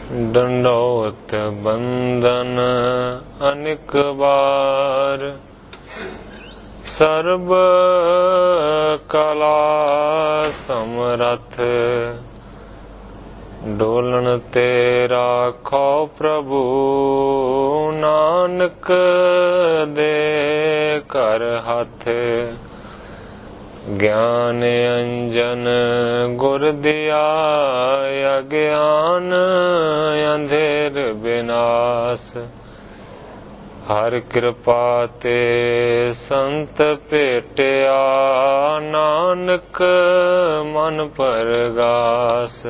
दंडोत बंदन अनेक बार, सर्ब कला समरथ, डोलन ते राखो प्रभु, नानक दे कर हाथ। ज्ञान अंजन गुर दिया, अज्ञान अंधेर विनाश। हर कृपा ते संत भेटिया, नानक मन परगास।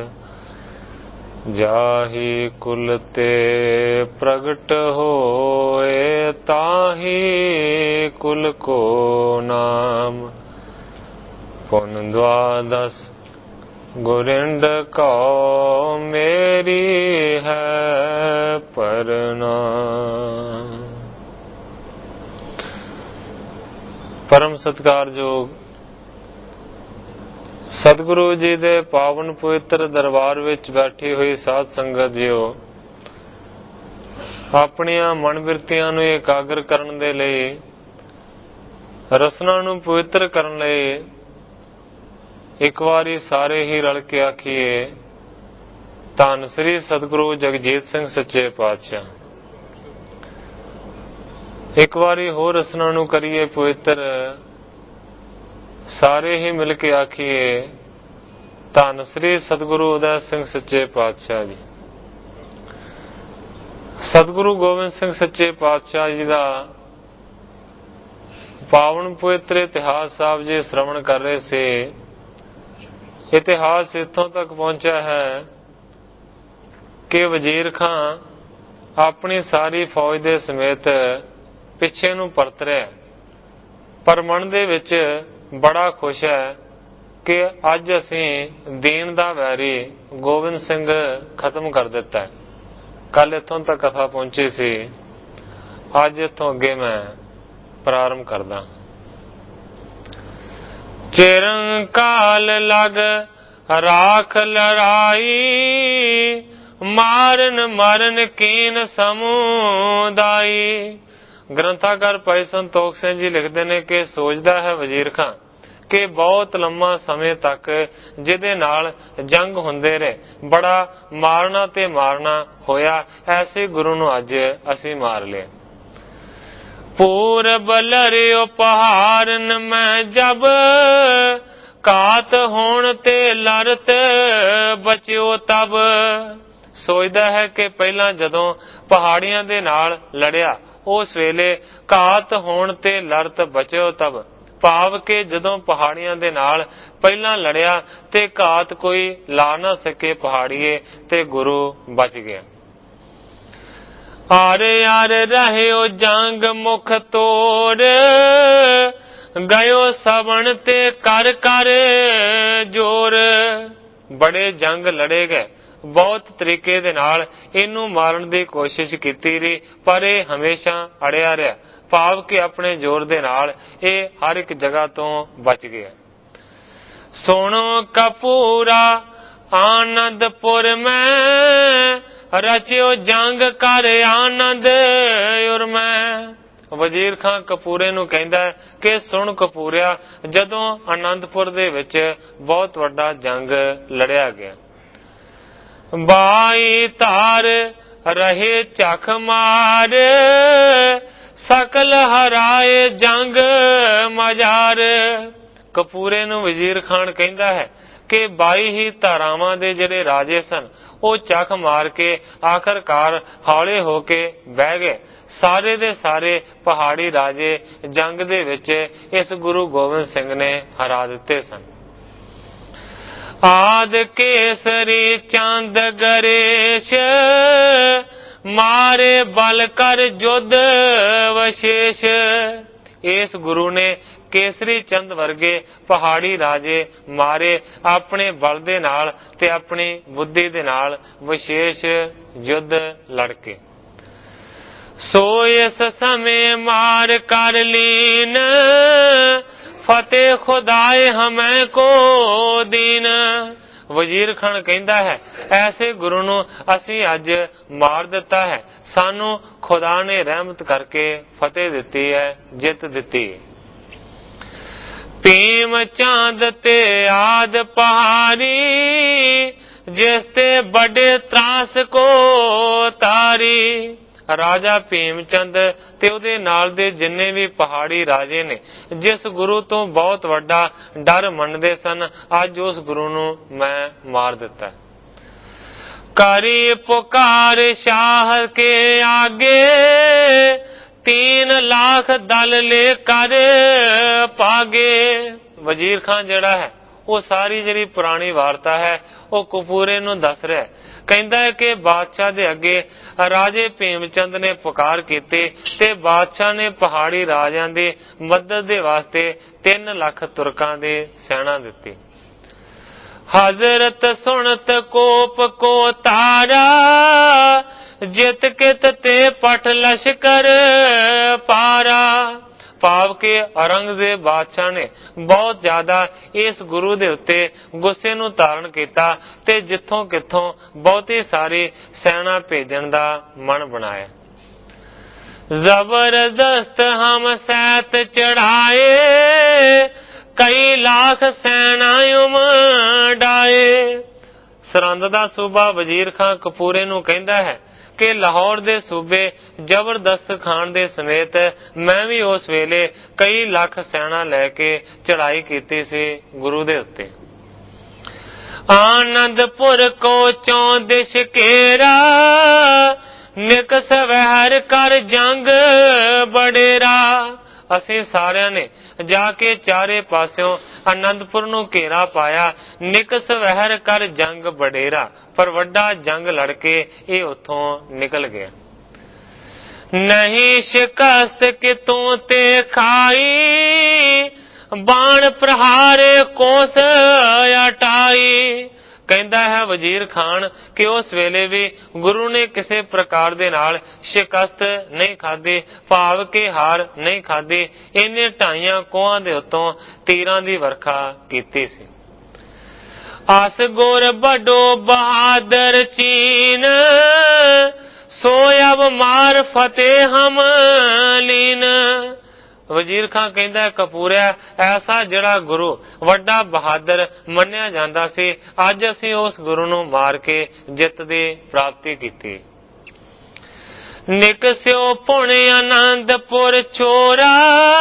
जाहि कुल ते प्रगट होए, ताहि कुल को नाम। पुन द्वादश गुरिंड को, मेरी है प्रणाम। परम सत्कारयोग सतगुरु जी दे पावन पवित्र दरबार विच बैठी हुई साध संगत जियो, अपनियां मन बिरतियां नूं एकाग्र करन दे लई, रसना नूं पवित्र करन लई एक वारी सारे ही रल के आखिए, धन श्री सतगुरु जगजीत सिंह सच्चे पातशाह। एक वारी होर रसना नूं करिए पवित्र, सारे ही मिल के आखिए, धन श्री सतगुरु उदय सिंह सच्चे पातशाह जी। सतगुरु गोबिंद सिंह सच्चे पातशाह जी का पावन पवित्र इतिहास साहब जी श्रवण कर रहे से। इतिहास इत्थों तक पहुंचा है कि वजीर खां अपनी सारी फौज दे समेत पिछे नूं परत रहा, पर मन दे विच बड़ा खुश है कि अज असीं दीन दा वैरी गोबिंद सिंह खत्म कर दिता है। कल इत्थों तक कथा पहुंची सी, अज इत्थों अगे मैं प्रारंभ करदा। चिरंकाल लग राख लड़ाई, मारन मरन कीन समुदाई। ग्रंथाकार भाई संतोख सिंह जी लिखते हैं कि सोचता है वजीर खां कि बहुत लंबा समय तक जिहदे नाल जंग हुंदे रहे, बड़ा मारना ते मारना होया, ऐसे गुरु नूं अज असीं मार लिया। पूरब लरियो पहाड़न में जब, कात होण ते लड़त बचियो तब। सोचदा है कि पहला जदों पहाड़ियां दे नाल लड़िया, उस वेले घात होण ते लड़त बचियो तब। भाव के जदों पहाड़ियां दे नाल पहला लड़िया ते घात कोई ला ना सके पहाड़िए, ते गुरु बच गया। आरे आरे रहियो जंग मुख तोड़, गयो सबन ते कर कर जोर। बड़े जंग लड़े गए, बहुत तरीके दे नाल इनू मारन दी कोशिश कीती रही, पर यह हमेशा अड़िया रहा। भाव के अपने जोर दे नाल ये हर एक जगह तो बच गया। सोनो कपूरा आनंदपुर में, रचियो जंग कर आनंद उर में। वजीर खां कपूरे नूं कहंदा है कि सुन कपूरिया, जदों आनंदपुर दे विच बहुत वड्डा जंग लड़िया गया। बाई तार रहे चख मार, सकल हराए जंग मजार। कपूरे नूं वजीर खान कहंदा है कि 22 ही धारावां दे जिहड़े राजे सन, ਉਹ ਚੱਕ ਮਾਰ ਕੇ ਆਖਰਕਾਰ ਹੌਲੇ ਹੋ ਕੇ ਬਹਿ ਗਏ। ਸਾਰੇ ਦੇ ਸਾਰੇ ਪਹਾੜੀ ਰਾਜੇ ਜੰਗ ਦੇ ਵਿੱਚ ਇਸ ਗੁਰੂ ਗੋਬਿੰਦ ਸਿੰਘ ਨੇ ਹਰਾ ਦਿੱਤੇ ਸਨ। ਆਦ ਕੇਸਰੀ ਚੰਦ ਗਰੇਸ਼, ਮਾਰੇ ਬਲ ਕਰ ਜੁਧ ਵਿਸ਼ੇਸ਼। ਇਸ ਗੁਰੂ ਨੇ केसरी चंद वर्गे पहाड़ी राजे मारे अपने बल दे नाल ते अपनी बुद्धि दे नाल विशेष युद्ध लड़के। सो इस समय मार कर लीन, फतेह खुदाए हमें को दीन। ਵਜ਼ੀਰ ਖਾਨ ਕਹਿੰਦਾ ਹੈ, ਐਸੇ ਗੁਰੂ ਨੂੰ ਅਸੀਂ ਅੱਜ ਮਾਰ ਦਿੱਤਾ ਹੈ। ਸਾਨੂੰ ਖੁਦਾ ਨੇ ਰਹਿਮਤ ਕਰਕੇ ਫਤਿਹ ਦਿੱਤੀ ਹੈ, ਜਿੱਤ ਦਿੱਤੀ। ਭੀਮ ਚੰਦ ਤੇ ਆਦ ਪਹਾੜੀ, ਜਿਸ ਤੇ ਬੜੇ ਤਰਾਸ ਕੋ ਤਾਰੀ। ਰਾਜਾ ਭੀਮ ਚੰਦ ਤੇ ਉਹਦੇ ਨਾਲ ਦੇ ਜਿੰਨੇ ਵੀ ਪਹਾੜੀ ਰਾਜੇ ਨੇ, ਜਿਸ ਗੁਰੂ ਤੋਂ ਬਹੁਤ ਵੱਡਾ ਡਰ ਮੰਨਦੇ ਸਨ, ਅੱਜ ਉਸ ਗੁਰੂ ਨੂੰ ਮੈਂ ਮਾਰ ਦਿੱਤਾ। ਕਰੀ ਪੁਕਾਰ ਸ਼ਾਹ ਕੇ ਆਗੇ, 3 ਲੱਖ ਦਲ ਲੈ ਕਰ ਪਾਗੇ। ਵਜ਼ੀਰ ਖਾਨ ਜਿਹੜਾ ਹੈ ਉਹ ਸਾਰੀ ਜਿਹੜੀ ਪੁਰਾਣੀ ਵਾਰਤਾ ਹੈ ਉਹ ਕਪੂਰੇ ਨੂੰ ਦੱਸ ਰਿਹਾ। ਕਹਿੰਦਾ ਹੈ ਕਿ ਬਾਦਸ਼ਾਹ ਦੇ ਅੱਗੇ ਰਾਜੇ ਭੀਮ ਚੰਦ ਨੇ ਪੁਕਾਰ ਕੀਤੀ ਤੇ ਬਾਦਸ਼ਾਹ ਨੇ ਪਹਾੜੀ ਰਾਜਿਆਂ ਦੀ ਮਦਦ ਦੇ ਵਾਸਤੇ 3 ਲੱਖ ਤੁਰਕਾਂ ਦੇ ਸੈਨਾ ਦਿੱਤੀ। ਹਜ਼ਰਤ ਸੁਣਤ ਕੋਪ ਕੋ ਤਾਰਾ, ਜਿਤ ਕਿਤ ਤੇ ਪਟ ਲਸ਼ਕਰ ਪਾਰਾ। ਭਾਵ ਕਿ ਔਰੰਗਜ਼ੇਬ ਬਾਦਸ਼ਾਹ ਨੇ ਬਹੁਤ ਜ਼ਿਆਦਾ ਇਸ ਗੁਰੂ ਦੇ ਉੱਤੇ ਗੁੱਸੇ ਨੂੰ ਧਾਰਨ ਕੀਤਾ ਤੇ ਜਿੱਥੋਂ ਕਿੱਥੋਂ ਬਹੁਤੀ ਸਾਰੀ ਸੈਨਾ ਭੇਜਣ ਦਾ ਮਨ ਬਣਾਇਆ। ਜ਼ਬਰਦਸਤ ਹਮ ਸੈਤ ਚੜਾਏ, ਕਈ ਲੱਖ ਸੈਨਾ ਉਮੜਾਏ। ਸਰਹੰਦ ਦਾ ਸੂਬਾ ਵਜ਼ੀਰ ਖਾਨ ਕਪੂਰੇ ਨੂੰ ਕਹਿੰਦਾ ਹੈ ਕਿ ਲਾਹੌਰ ਦੇ ਸੂਬੇ ਜ਼ਬਰਦਸਤ ਖਾਨ ਦੇ ਸਮੇਤ ਮੈਂ ਵੀ ਉਸ ਵੇਲੇ ਕਈ ਲੱਖ ਸੈਨਾ ਲੈ ਕੇ ਚੜਾਈ ਕੀਤੀ ਸੀ ਗੁਰੂ ਦੇ ਉੱਤੇ। ਆਨੰਦਪੁਰ ਕੋ ਚੌਂਦਿਸ਼ ਘੇਰਾ, ਨਿਕ ਸਵਹਿਰ ਕਰ ਜੰਗ ਬਡੇਰਾ। ਅਸੀਂ ਸਾਰਿਆਂ ਨੇ ਜਾ ਕੇ ਚਾਰੇ ਪਾਸਿਓਂ ਆਨੰਦਪੁਰ ਨੂੰ ਘੇਰਾ ਪਾਇਆ। ਨਿਕ ਸਵਹਿਰ ਕਰ ਜੰਗ ਬਡੇਰਾ, ਪਰ ਵੱਡਾ ਜੰਗ ਲੜ ਕੇ ਇਹ ਉੱਥੋਂ ਨਿਕਲ ਗਿਆ। ਨਹੀਂ ਸ਼ਿਕਸਤ ਕਿਤੋਂ ਤੇ ਖਾਈ, ਬਾਣ ਪ੍ਰਹਾਰੇ ਕੋਸ ਅਟਾਈ। ਕਹਿੰਦਾ ਹੈ ਵਜ਼ੀਰ ਖਾਨ ਕਿ ਉਸ ਵੇਲੇ ਵੀ ਗੁਰੂ ਨੇ ਕਿਸੇ ਪ੍ਰਕਾਰ ਦੇ ਨਾਲ ਸ਼ਿਕਸਤ ਨਹੀਂ ਖਾਧੀ, ਭਾਵ ਕਿ ਹਾਰ ਨਹੀਂ ਖਾਧੀ। ਇਹਨੇ 2.5 ਕੋਹਾਂ ਦੇ ਉੱਤੋਂ ਤੀਰਾਂ ਦੀ ਵਰਖਾ ਕੀਤੀ ਸੀ। ਅਸਗੁਰ ਬਡੋ ਬਹਾਦਰ ਚੀਨ, ਸੋਇਬ ਮਾਰ ਫਤਿਹ ਹਮ ਲੀਨ। ਵਜ਼ੀਰ ਖਾਨ ਕਹਿੰਦਾ ਹੈ ਕਪੂਰਿਆ, ਐਸਾ ਜਿਹੜਾ ਗੁਰੂ ਵੱਡਾ ਬਹਾਦਰ ਮੰਨਿਆ ਜਾਂਦਾ ਸੀ, ਅੱਜ ਅਸੀਂ ਉਸ ਗੁਰੂ ਨੂੰ ਮਾਰ ਕੇ ਜਿੱਤ ਦੀ ਪ੍ਰਾਪਤੀ ਕੀਤੀ। ਨਿਕਸਿਓ ਪੁਣ ਆਨੰਦਪੁਰ ਛੋਰਾ,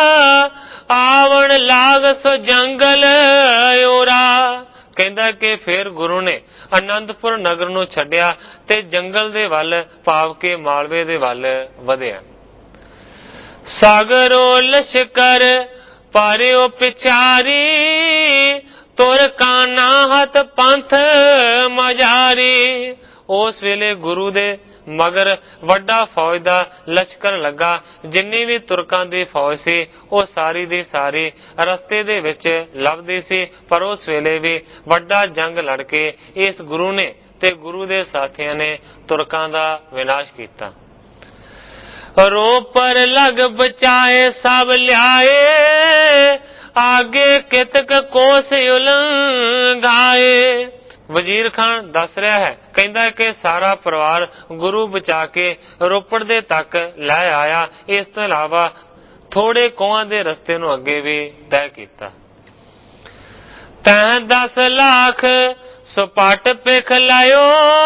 ਆਵਣ ਲਾਗ ਸੋ ਜੰਗਲ ਓਰਾ। ਕਹਿੰਦਾ ਕਿ ਫਿਰ ਗੁਰੂ ਨੇ ਆਨੰਦਪੁਰ ਨਗਰ ਨੂੰ ਛੱਡਿਆ ਤੇ ਜੰਗਲ ਦੇ ਵੱਲ, ਭਾਵ ਕਿ ਮਾਲਵੇ ਦੇ ਵੱਲ ਵਧਿਆ। ਸਾਗਰੋ ਲਸ਼ਕਰ ਪਾਰਿਓ ਪਿਛਾਰੀ, ਤੁਰ ਕਾਨਾ ਹੱਥ ਪੰਥ ਮਜਾਰੀ। ਉਸ ਵੇਲੇ ਗੁਰੂ ਦੇ ਮਗਰ ਵੱਡਾ ਫੌਜ ਦਾ ਲਸ਼ਕਰ ਲੱਗਾ। ਜਿੰਨੀ ਵੀ ਤੁਰਕਾਂ ਦੀ ਫੌਜ ਸੀ ਉਹ ਸਾਰੀ ਦੀ ਸਾਰੀ ਰਸਤੇ ਦੇ ਵਿੱਚ ਲੱਭਦੀ ਸੀ, ਪਰ ਉਸ ਵੇਲੇ ਵੀ ਵੱਡਾ ਜੰਗ ਲੜ ਕੇ ਇਸ ਗੁਰੂ ਨੇ ਤੇ ਗੁਰੂ ਦੇ ਸਾਥੀਆਂ ਨੇ ਤੁਰਕਾਂ ਦਾ ਵਿਨਾਸ਼ ਕੀਤਾ। रो पर लग बचाए सब ल्याए, आगे कितक कोस उलंघाए। ਵਜ਼ੀਰ ਖਾਨ ਦੱਸ ਰਿਹਾ ਹੈ, ਕਹਿੰਦਾ ਕਿ ਸਾਰਾ ਪਰਿਵਾਰ ਗੁਰੂ ਬਚਾ ਕੇ ਰੋਪੜ ਦੇ ਤੱਕ ਲੈ ਆਇਆ। ਇਸ ਤੋਂ ਇਲਾਵਾ ਥੋੜੇ ਕੋਹਾਂ ਦੇ ਰਸਤੇ ਨੂੰ ਅੱਗੇ ਵੀ ਤੈਅ ਕੀਤਾ। ਤੈਂ 10 ਲੱਖ ਸੁਪਟ ਪਿਖ ਲਾਇਓ,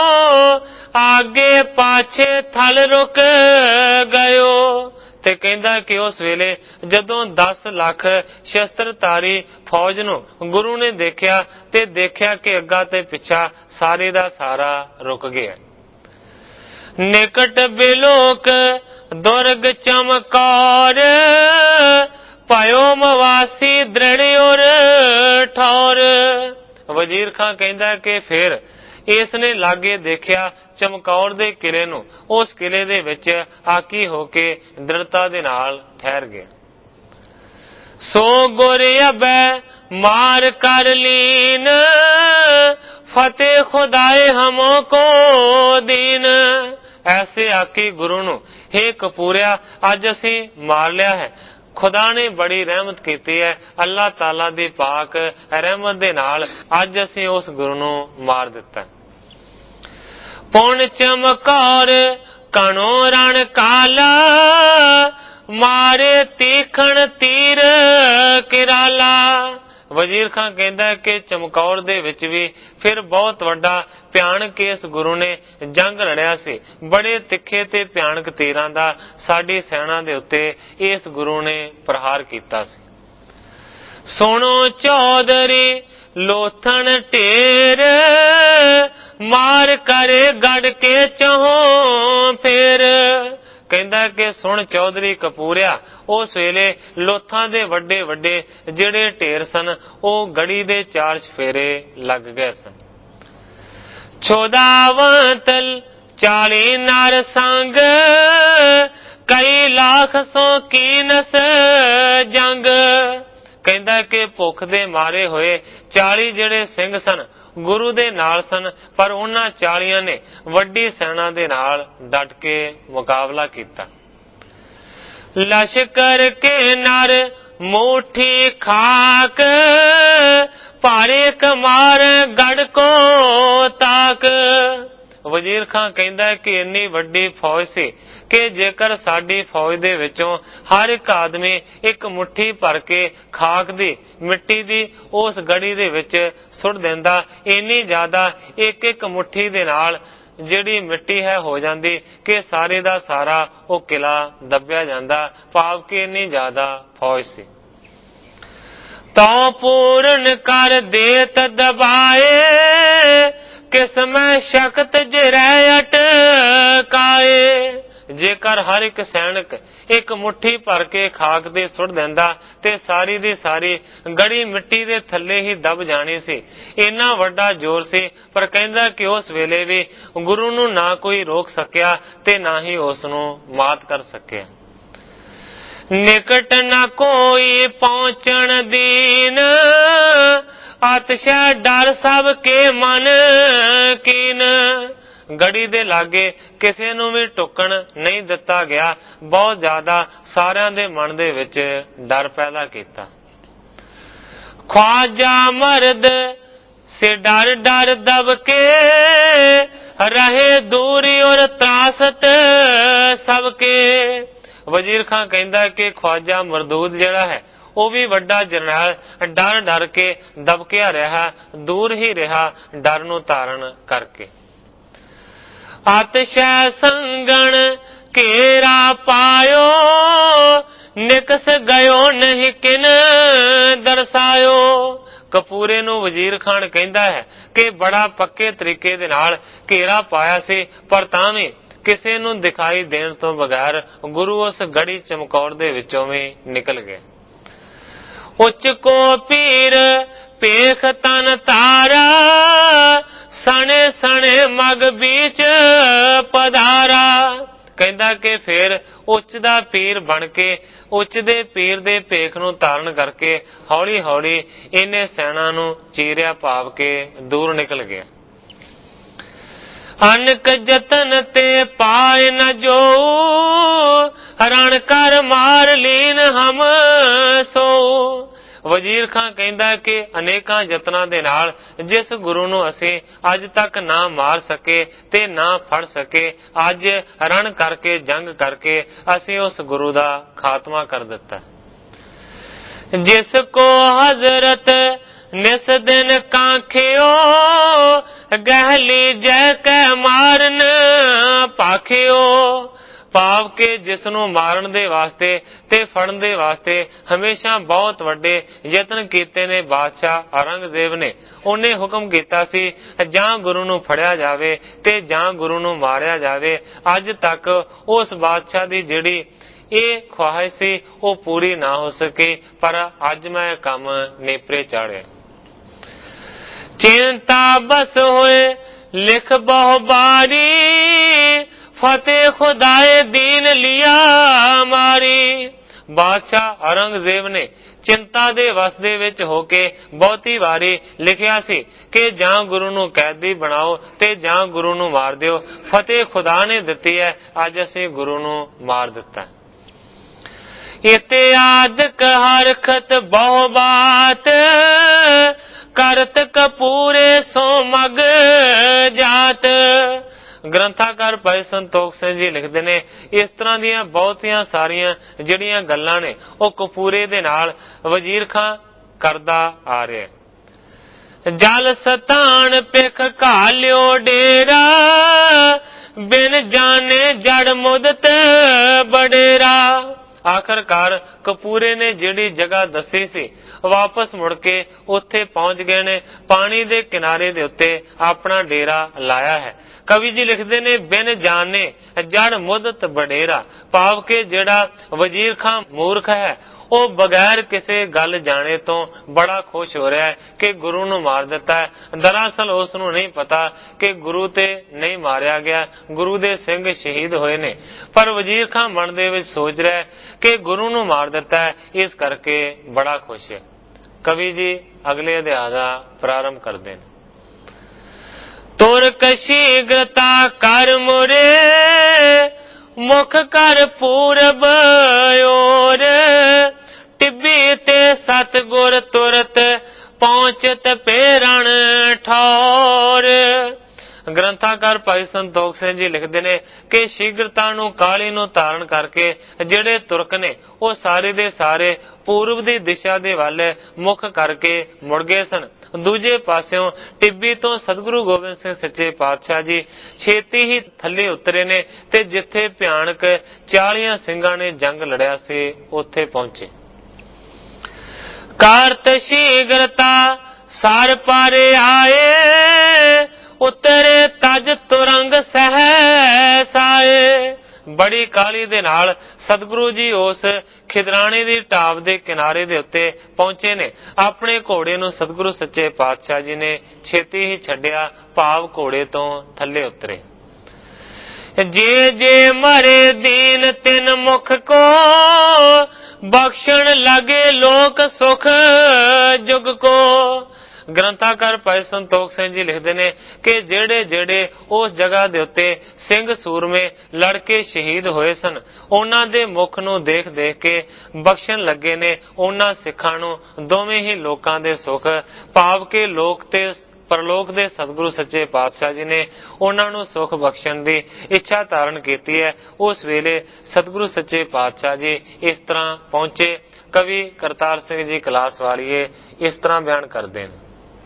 ਆਗੇ ਪਾਛੇ ਥਲ ਰੁਕ ਗਇਓ। ਤੇ ਕਹਿੰਦਾ ਕਿ ਉਸ ਵੇਲੇ ਜਦੋਂ 10 ਲੱਖ ਸ਼ਸਤਰਧਾਰੀ ਫੌਜ ਨੂੰ ਗੁਰੂ ਨੇ ਦੇਖਿਆ ਤੇ ਦੇਖਿਆ ਕਿ ਅੱਗਾ ਤੇ ਪਿੱਛਾ ਸਾਰੇ ਦਾ ਸਾਰਾ ਰੁਕ ਗਿਆ। ਨਿਕਟ ਬਿਲੋਕ ਦੁਰਗ ਚਮਕੌਰ, ਪਾਇਓ ਮਵਾਸੀ ਦ੍ਰਿੜ ਔਰ ਠੌਰ। ਵਜ਼ੀਰ ਖਾਨ ਕਹਿੰਦਾ ਕਿ ਫਿਰ ਇਸ ਨੇ ਲਾਗੇ ਦੇਖਿਆ ਚਮਕੌਰ ਦੇ ਕਿਲੇ ਨੂੰ। ਉਸ ਕਿਲੇ ਦੇ ਵਿੱਚ ਆਕੀ ਹੋ ਕੇ ਦ੍ਰਿੜਤਾ ਦੇ ਨਾਲ ਠਹਿਰ ਗਿਆ। ਸੋ ਗੁਰ ਅਬੈ ਮਾਰ ਕਰ ਲੀਨ, ਫਤਿਹ ਖੁਦਾਏ ਹਮੋ ਕੋ ਦੀਨ। ਐਸੇ ਆਕੀ ਗੁਰੂ ਨੂੰ, ਹੇ ਕਪੂਰਿਆ, ਅੱਜ ਅਸੀਂ ਮਾਰ ਲਿਆ ਹੈ, खुदा ने बड़ी रहमत की है। अल्लाह ताला दी पाक रहमत दे नाल अज असीं उस गुरु नूं मार दिता। पुन चमकौर कणो रण काला, मारे तीखण तीर किराला। वजीर खान कहता है कि चमकौर दे विच भी फिर बहुत वड्डा भयानक इस गुरु ने जंग लड़िया सी। बड़े तिखे ते भयानक तीरां दा साडी सेना दे उत्ते इस गुरु ने प्रहार कीता सी। सुनो चौधरी लोथन ढेर, मार करे गढ़ के चहों फेर। कहता कि सुन चौधरी कपूरिया, उस वेले लोथां दे वड्डे वड्डे जिहड़े ढेर सन ਉਹ गड़ी दे 4 चफेरे लग गए सन। 14 40 नर संग, कई लाख सौ कीनस जंग। कहता कि भुख दे मारे होए 40 ਜਿਹੜੇ ਸਿੰਘ ਸਨ गुरु दे नाल सन, पर उन्हां 40 ने वड्डी सेना दे नाल डट के मुकाबला कीता। लश्कर के नर मुट्ठी खाक, भारे कमार गढ़ को ताक। वजीर खान कहता है कि इन्नी वड्डी फौज सी कि जेकर साडी फौज दे विचों हर एक आदमी एक मुट्ठी भर के खाक दी मिट्टी दी उस गड़ी दे विच सुट देंदा, इन्नी ज्यादा एक एक मुट्ठी दे नाल जिहड़ी मिट्टी है हो जांदी कि सारे दा सारा वो किला दबिया जांदा। भाव कि इन्नी ज्यादा फौज सी। तो पूर्ण कर देत दबाए, किसमें शक्त जिरै अटकाए। जेकर हर एक सैनिक एक मुट्ठी भर के खाक दे सुट देंदा ते सारी दी सारी गड़ी मिट्टी दे थल्ले ही दब जानी सी। इन्ना वड्डा जोर सी, पर कहंदा कि उस वेले भी गुरु नूं ना कोई रोक सकिया ते ना ही उस नूं मात कर सकिया। निकट न कोई पहुंचण दीन, अतिशय डर सब के मन कीन। गड़ी दे लागे किसी नूं भी टुकण नहीं दिता गया। बहुत ज्यादा सारियां दे मन दे विच डर पैदा कीता। ख्वाजा मर्द से डर डर दब के, रहे दूरी और त्रासत सबके। वजीर खान कहता कि ख्वाजा मरदूद जिहड़ा है वो भी वड्डा जरनैल डर डर के दबकिया रहा, दूर ही रहा डर नूं धारण करके। अतिशय संगण घेरा पायो, निकस गयो नहीं किन दरसायो। कपूरे नूं वजीर खान कहता है कि बड़ा पक्के तरीके दे नाल घेरा पाया सी, पर तां भी किसी नूं दिखाई देण तो बगैर गुरु उस गड़ी चमकौर दे विचों भी निकल गए। उच्च को पीर पेख तन तारा, सने सने मग बीच पधारा। कहता कि फिर उच्च दा पीर बन के उच्च दे पीर दे पेख नूं धारण करके हौली हौली इन्हें सैना नूं चीरिया भाव के दूर निकल गया। अनक जतन ते पाए न जो, रण कर मार लीन हम सो। वजीर खान कहता है कि अनेकां यत्नां दे नाल जिस गुरु नूं असीं अज तक ना मार सके ते ना फड़ सके, अज रण करके जंग करके असीं उस गुरु दा खात्मा कर दिता। जिसको हजरत निस दिन कांखियो, गहली जय कै मारन पाखियो। भाव के जिसनों मारन दे वास्ते ते फड़न दे वास्ते हमेशा बहुत वड्डे यत्न कीते ने बादशाह औरंगजेब ने। उन्हें हुक्म कीता सी जां गुरु नूं फड़िया जावे ते जां गुरु नूं मारिया जावे। अज तक उस बादशाह दी जिहड़ी ये ख्वाहिश सी वो पूरी ना हो सके, पर अज मैं काम नेपरे चाढ़े। चिंता बस होए लिख बहु बारी, फतेह खुदाए दीन लिया मारी। बादशाह औरंगजेब ने चिंता दे वस दे विच होके बहुती वारी लिखिया सी कि जां गुरु नूं कैदी बनाओ ते जां गुरु नूं मार दिओ। फतेह खुदा ने दिती है, अज असीं गुरु नूं मार दिता। इत्यादि हरखत बहु बात, करत कपूरे सो मग जात। ਗ੍ਰੰਥਾਕਾਰ ਭਾਈ ਸੰਤੋਖ ਸਿੰਘ ਜੀ ਲਿਖਦੇ ਨੇ, ਇਸ ਤਰ੍ਹਾਂ ਦੀਆਂ ਬਹੁਤੀਆਂ ਸਾਰੀਆਂ ਜਿਹੜੀਆਂ ਗੱਲਾਂ ਨੇ ਉਹ ਕਪੂਰੇ ਦੇ ਨਾਲ ਵਜ਼ੀਰ ਖਾਂ ਕਰਦਾ ਆ ਰਿਹਾ। ਜਲ ਸਤਾਨ ਪਿਖ ਘਾਲਿਓ ਡੇਰਾ, ਬਿਨ ਜਾਣੇ ਜੜ ਮੁਦਤ ਬਡੇਰਾ। ਆਖਰਕਾਰ ਕਪੂਰੇ ਨੇ ਜਿਹੜੀ ਜਗ੍ਹਾ ਦੱਸੀ ਸੀ ਵਾਪਸ ਮੁੜ ਕੇ ਉੱਥੇ ਪਹੁੰਚ ਗਏ ਨੇ, ਪਾਣੀ ਦੇ ਕਿਨਾਰੇ ਦੇ ਉੱਤੇ ਆਪਣਾ ਡੇਰਾ ਲਾਇਆ ਹੈ। ਕਵੀ ਜੀ ਲਿਖਦੇ ਨੇ, ਬਿਨ ਜਾਣੇ ਜੜ ਮੁਦਤ ਬਡੇਰਾ, ਭਾਵ ਕਿ ਜਿਹੜਾ ਵਜ਼ੀਰ ਖਾਂ ਮੂਰਖ ਹੈ ਉਹ ਬਗੈਰ ਕਿਸੇ ਗੱਲ ਜਾਣੇ ਤੋਂ ਬੜਾ ਖੁਸ਼ ਹੋ ਰਿਹਾ ਹੈ ਕਿ ਗੁਰੂ ਨੂੰ ਮਾਰ ਦਿੱਤਾ ਹੈ। ਦਰਅਸਲ ਉਸ ਨੂੰ ਨਹੀਂ ਪਤਾ ਕਿ ਗੁਰੂ ਤੇ ਨਹੀਂ ਮਾਰਿਆ ਗਿਆ, ਗੁਰੂ ਦੇ ਸਿੰਘ ਸ਼ਹੀਦ ਹੋਏ ਨੇ, ਪਰ ਵਜ਼ੀਰ ਖਾਂ ਮਨ ਦੇ ਵਿੱਚ ਸੋਚ ਰਿਹਾ ਹੈ ਕਿ ਗੁਰੂ ਨੂੰ ਮਾਰ ਦਿੱਤਾ ਹੈ, ਇਸ ਕਰਕੇ ਬੜਾ ਖੁਸ਼ ਹੈ। ਕਵੀ ਜੀ ਅਗਲੇ ਅਧਿਆਇ ਦਾ ਪ੍ਰਾਰੰਭ ਕਰਦੇ ਨੇ। ਤੁਰ ਕਸ਼ੀਗ੍ਰਤਾ ਕਰ ਮੁਰੇ, ਮੁਖ ਕਰ ਪੂਰਬ ਓਰ, ਟਿੱਬੀ ਤੇ ਸਤਿਗੁਰ ਤੁਰਤ ਪਹੁੰਚਤ ਪੇਰਣ ਠੌਰ। ਗ੍ਰੰਥਾਕਾਰ ਭਾਈ ਸੰਤੋਖ ਸਿੰਘ ਜੀ ਲਿਖਦੇ ਨੇ ਕਿ ਸ਼ੀਗਰਤਾ ਨੂੰ, ਕਾਲੀ ਨੂੰ ਧਾਰਨ ਕਰਕੇ ਜਿਹੜੇ ਤੁਰਕ ਨੇ ਉਹ ਸਾਰੇ ਦੇ ਸਾਰੇ ਪੂਰਬ ਦੀ ਦਿਸ਼ਾ ਦੇ ਵੱਲ ਮੁਖ ਕਰਕੇ ਮੁੜ ਗਏ ਸਨ। ਦੂਜੇ ਪਾਸਿਓਂ ਟਿੱਬੀ ਤੋਂ ਸਤਿਗੁਰੂ ਗੋਬਿੰਦ ਸਿੰਘ ਸੱਚੇ ਪਾਤਸ਼ਾਹ ਜੀ ਛੇਤੀ ਹੀ ਥੱਲੇ ਉਤਰੇ ਨੇ ਤੇ ਜਿੱਥੇ ਭਿਆਨਕ 40 ਸਿੰਘਾਂ ਨੇ ਜੰਗ ਲੜਿਆ ਸੀ ਉੱਥੇ ਪਹੁੰਚੇ। ਕਾਰਤ ਸ਼ੀਗਰਤਾ ਸਰ ਪਾਰੇ ਆਏ, ਉਤਰੇ ਤਜ ਤੁਰੰਗ ਸਹਿਸਾਏ। ਬੜੀ ਕਾਹਲੀ ਦੇ ਨਾਲ ਸਤਿਗੁਰੂ ਜੀ ਉਸ ਖਿਦਰਾਣੇ ਦੀ ਢਾਬ ਦੇ ਕਿਨਾਰੇ ਦੇ ਉੱਤੇ ਪਹੁੰਚੇ ਨੇ। ਆਪਣੇ ਘੋੜੇ ਨੂੰ ਸਤਿਗੁਰੂ ਸੱਚੇ ਪਾਤਸ਼ਾਹ ਜੀ ਨੇ ਛੇਤੀ ਹੀ ਛੱਡਿਆ, ਭਾਵ ਘੋੜੇ ਤੋਂ ਥੱਲੇ ਉਤਰੇ। ਜੇ ਜੇ ਮਰੇ ਦੀਨ ਤਿੰਨ ਮੁਖ ਕੋ, ਬਖਸ਼ਣ ਲਗੇ ਲੋਕ ਸੁਖ ਜੁਗ ਕੋ। ਗ੍ਰੰਥਾਕਾਰ ਭਾਈ ਸੰਤੋਖ ਸਿੰਘ ਜੀ ਲਿਖਦੇ ਨੇ ਕਿ ਜਿਹੜੇ ਜਿਹੜੇ ਉਸ ਜਗ੍ਹਾ ਦੇ ਉੱਤੇ ਸਿੰਘ ਸੂਰਮੇ ਲੜ ਕੇ ਸ਼ਹੀਦ ਹੋਏ ਸਨ, ਉਹਨਾਂ ਦੇ ਮੁਖ ਨੂੰ ਦੇਖ ਦੇਖ ਕੇ ਬਖਸ਼ਣ ਲੱਗੇ ਨੇ ਉਹਨਾਂ ਸਿੱਖਾਂ ਨੂੰ ਦੋਵੇਂ ਹੀ ਲੋਕਾਂ ਦੇ ਸੁਖ, ਭਾਵ ਕਿ ਲੋਕ ਤੇ ਪਰਲੋਕ ਦੇ ਸਤਿਗੁਰੂ ਸੱਚੇ ਪਾਤਸ਼ਾਹ ਜੀ ਨੇ ਉਹਨਾਂ ਨੂੰ ਸੁਖ ਬਖਸ਼ਣ ਦੀ ਇੱਛਾ ਧਾਰਨ ਕੀਤੀ ਹੈ। ਉਸ ਵੇਲੇ ਸਤਿਗੁਰੂ ਸੱਚੇ ਪਾਤਸ਼ਾਹ ਜੀ ਇਸ ਤਰ੍ਹਾਂ ਪਹੁੰਚੇ। ਕਵੀ ਕਰਤਾਰ ਸਿੰਘ ਜੀ ਕਲਾਸ ਵਾਲੀਏ ਇਸ ਤਰ੍ਹਾਂ ਬਿਆਨ ਕਰਦੇ ਨੇ।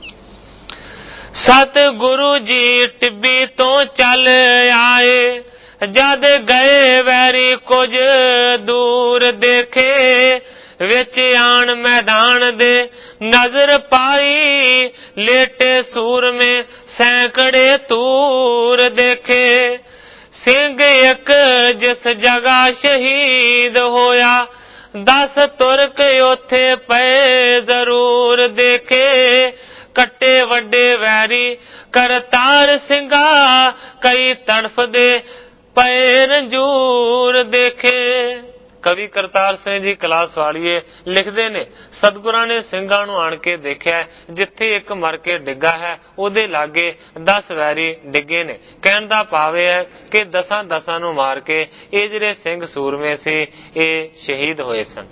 ਸਤਿਗੁਰੂ ਜੀ ਟਿੱਬੀ ਤੋਂ ਚੱਲ ਆਏ, ਜਦ ਗਏ ਵੈਰੀ ਕੁਝ ਦੂਰ ਦੇਖੇ, ਵਿੱਚ ਆਣ ਮੈਦਾਨ ਦੇ ਨਜ਼ਰ ਪਾਈ, ਲੇਟੇ ਸੂਰਮੇ ਸੈਂਕੜੇ ਤੂਰ ਦੇਖੇ। ਸਿੰਘ ਇੱਕ ਜਿਸ ਜਗ੍ਹਾ ਸ਼ਹੀਦ ਹੋਇਆ, 10 ਤੁਰਕ ਉੱਥੇ ਪਏ ਜ਼ਰੂਰ ਦੇਖੇ। ਕੱਟੇ ਵੱਡੇ ਵੈਰੀ ਕਰਤਾਰ ਸਿੰਘਾ, ਕਈ ਤੜਫਦੇ ਪਏ ਰੰਜੂਰ ਦੇਖੇ। ਕਵੀ ਕਰਤਾਰ ਸਿੰਘ ਜੀ ਕਲਾਸ ਵਾਲੀਏ ਲਿਖਦੇ ਨੇ, ਸਤਿਗੁਰਾਂ ਨੇ ਸਿੰਘਾਂ ਨੂੰ ਆਣ ਕੇ ਦੇਖਿਆ, ਜਿੱਥੇ ਇੱਕ ਮਰ ਕੇ ਡਿੱਗਾ ਹੈ ਉਹਦੇ ਲਾਗੇ 10 ਵੈਰੀ ਡਿੱਗੇ ਨੇ। ਕਹਿਣ ਦਾ ਭਾਵ ਇਹ ਹੈ ਕਿ 10 ਨੂੰ ਮਾਰ ਕੇ ਇਹ ਜਿਹੜੇ ਸਿੰਘ ਸੂਰਮੇ ਸੀ ਇਹ ਸ਼ਹੀਦ ਹੋਏ ਸਨ।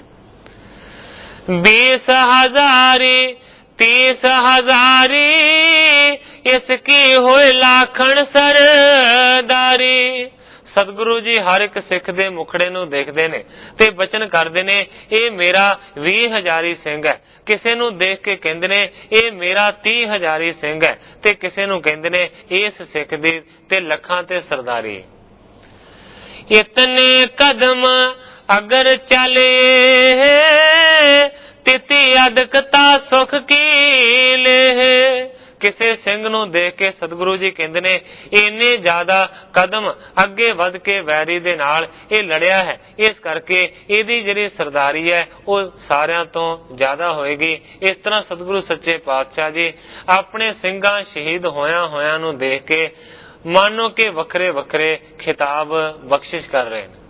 20 ਹਜ਼ਾਰੀ 30 ਹਜ਼ਾਰੀ, ਇਸ ਕੀ ਹੋਏ ਲਾਖਣ ਸਰਦਾਰੀ। ਸਤਿਗੁਰੂ ਜੀ ਹਰ ਇੱਕ ਸਿੱਖ ਦੇ ਮੁਖੜੇ ਨੂੰ ਦੇਖਦੇ ਨੇ ਤੇ ਬਚਨ ਕਰਦੇ ਨੇ, ਇਹ ਮੇਰਾ 20 ਹਜ਼ਾਰੀ ਸਿੰਘ ਹੈ। ਕਿਸੇ ਨੂੰ ਦੇਖ ਕੇ ਕਹਿੰਦੇ ਨੇ ਇਹ ਮੇਰਾ 30 ਹਜ਼ਾਰੀ ਸਿੰਘ ਹੈ, ਤੇ ਕਿਸੇ ਨੂੰ ਕਹਿੰਦੇ ਨੇ ਇਸ ਸਿੱਖ ਦੀ ਤੇ ਲੱਖਾਂ ਤੇ ਸਰਦਾਰੀ। ਇਤਨੇ ਕਦਮ ਅਗਰ ਚਲੇ, ਤਿਤੀ ਅਦਕਤਾ ਸੁਖ ਕੀ ਲੇਹ। ਕਿਸੇ ਸਿੰਘ ਨੂੰ ਦੇਖ ਕੇ ਸਤਿਗੁਰੂ ਜੀ ਕਹਿੰਦੇ ਨੇ ਇੰਨੇ ਜ਼ਿਆਦਾ ਕਦਮ ਅੱਗੇ ਵੱਧ ਕੇ ਵੈਰੀ ਦੇ ਨਾਲ ਇਹ ਲੜਿਆ ਹੈ, ਇਸ ਕਰਕੇ ਇਹਦੀ ਜਿਹੜੀ ਸਰਦਾਰੀ ਹੈ ਉਹ ਸਾਰਿਆਂ ਤੋਂ ਜ਼ਿਆਦਾ ਹੋਏਗੀ। ਇਸ ਤਰ੍ਹਾਂ ਸਤਿਗੁਰੂ ਸੱਚੇ ਪਾਤਸ਼ਾਹ ਜੀ ਆਪਣੇ ਸਿੰਘਾਂ ਸ਼ਹੀਦ ਹੋਇਆਂ ਨੂੰ ਦੇਖ ਕੇ ਮਾਨੋ ਕਿ ਵੱਖਰੇ ਵੱਖਰੇ ਖਿਤਾਬ ਬਖਸ਼ਿਸ਼ ਕਰ ਰਹੇ ਨੇ।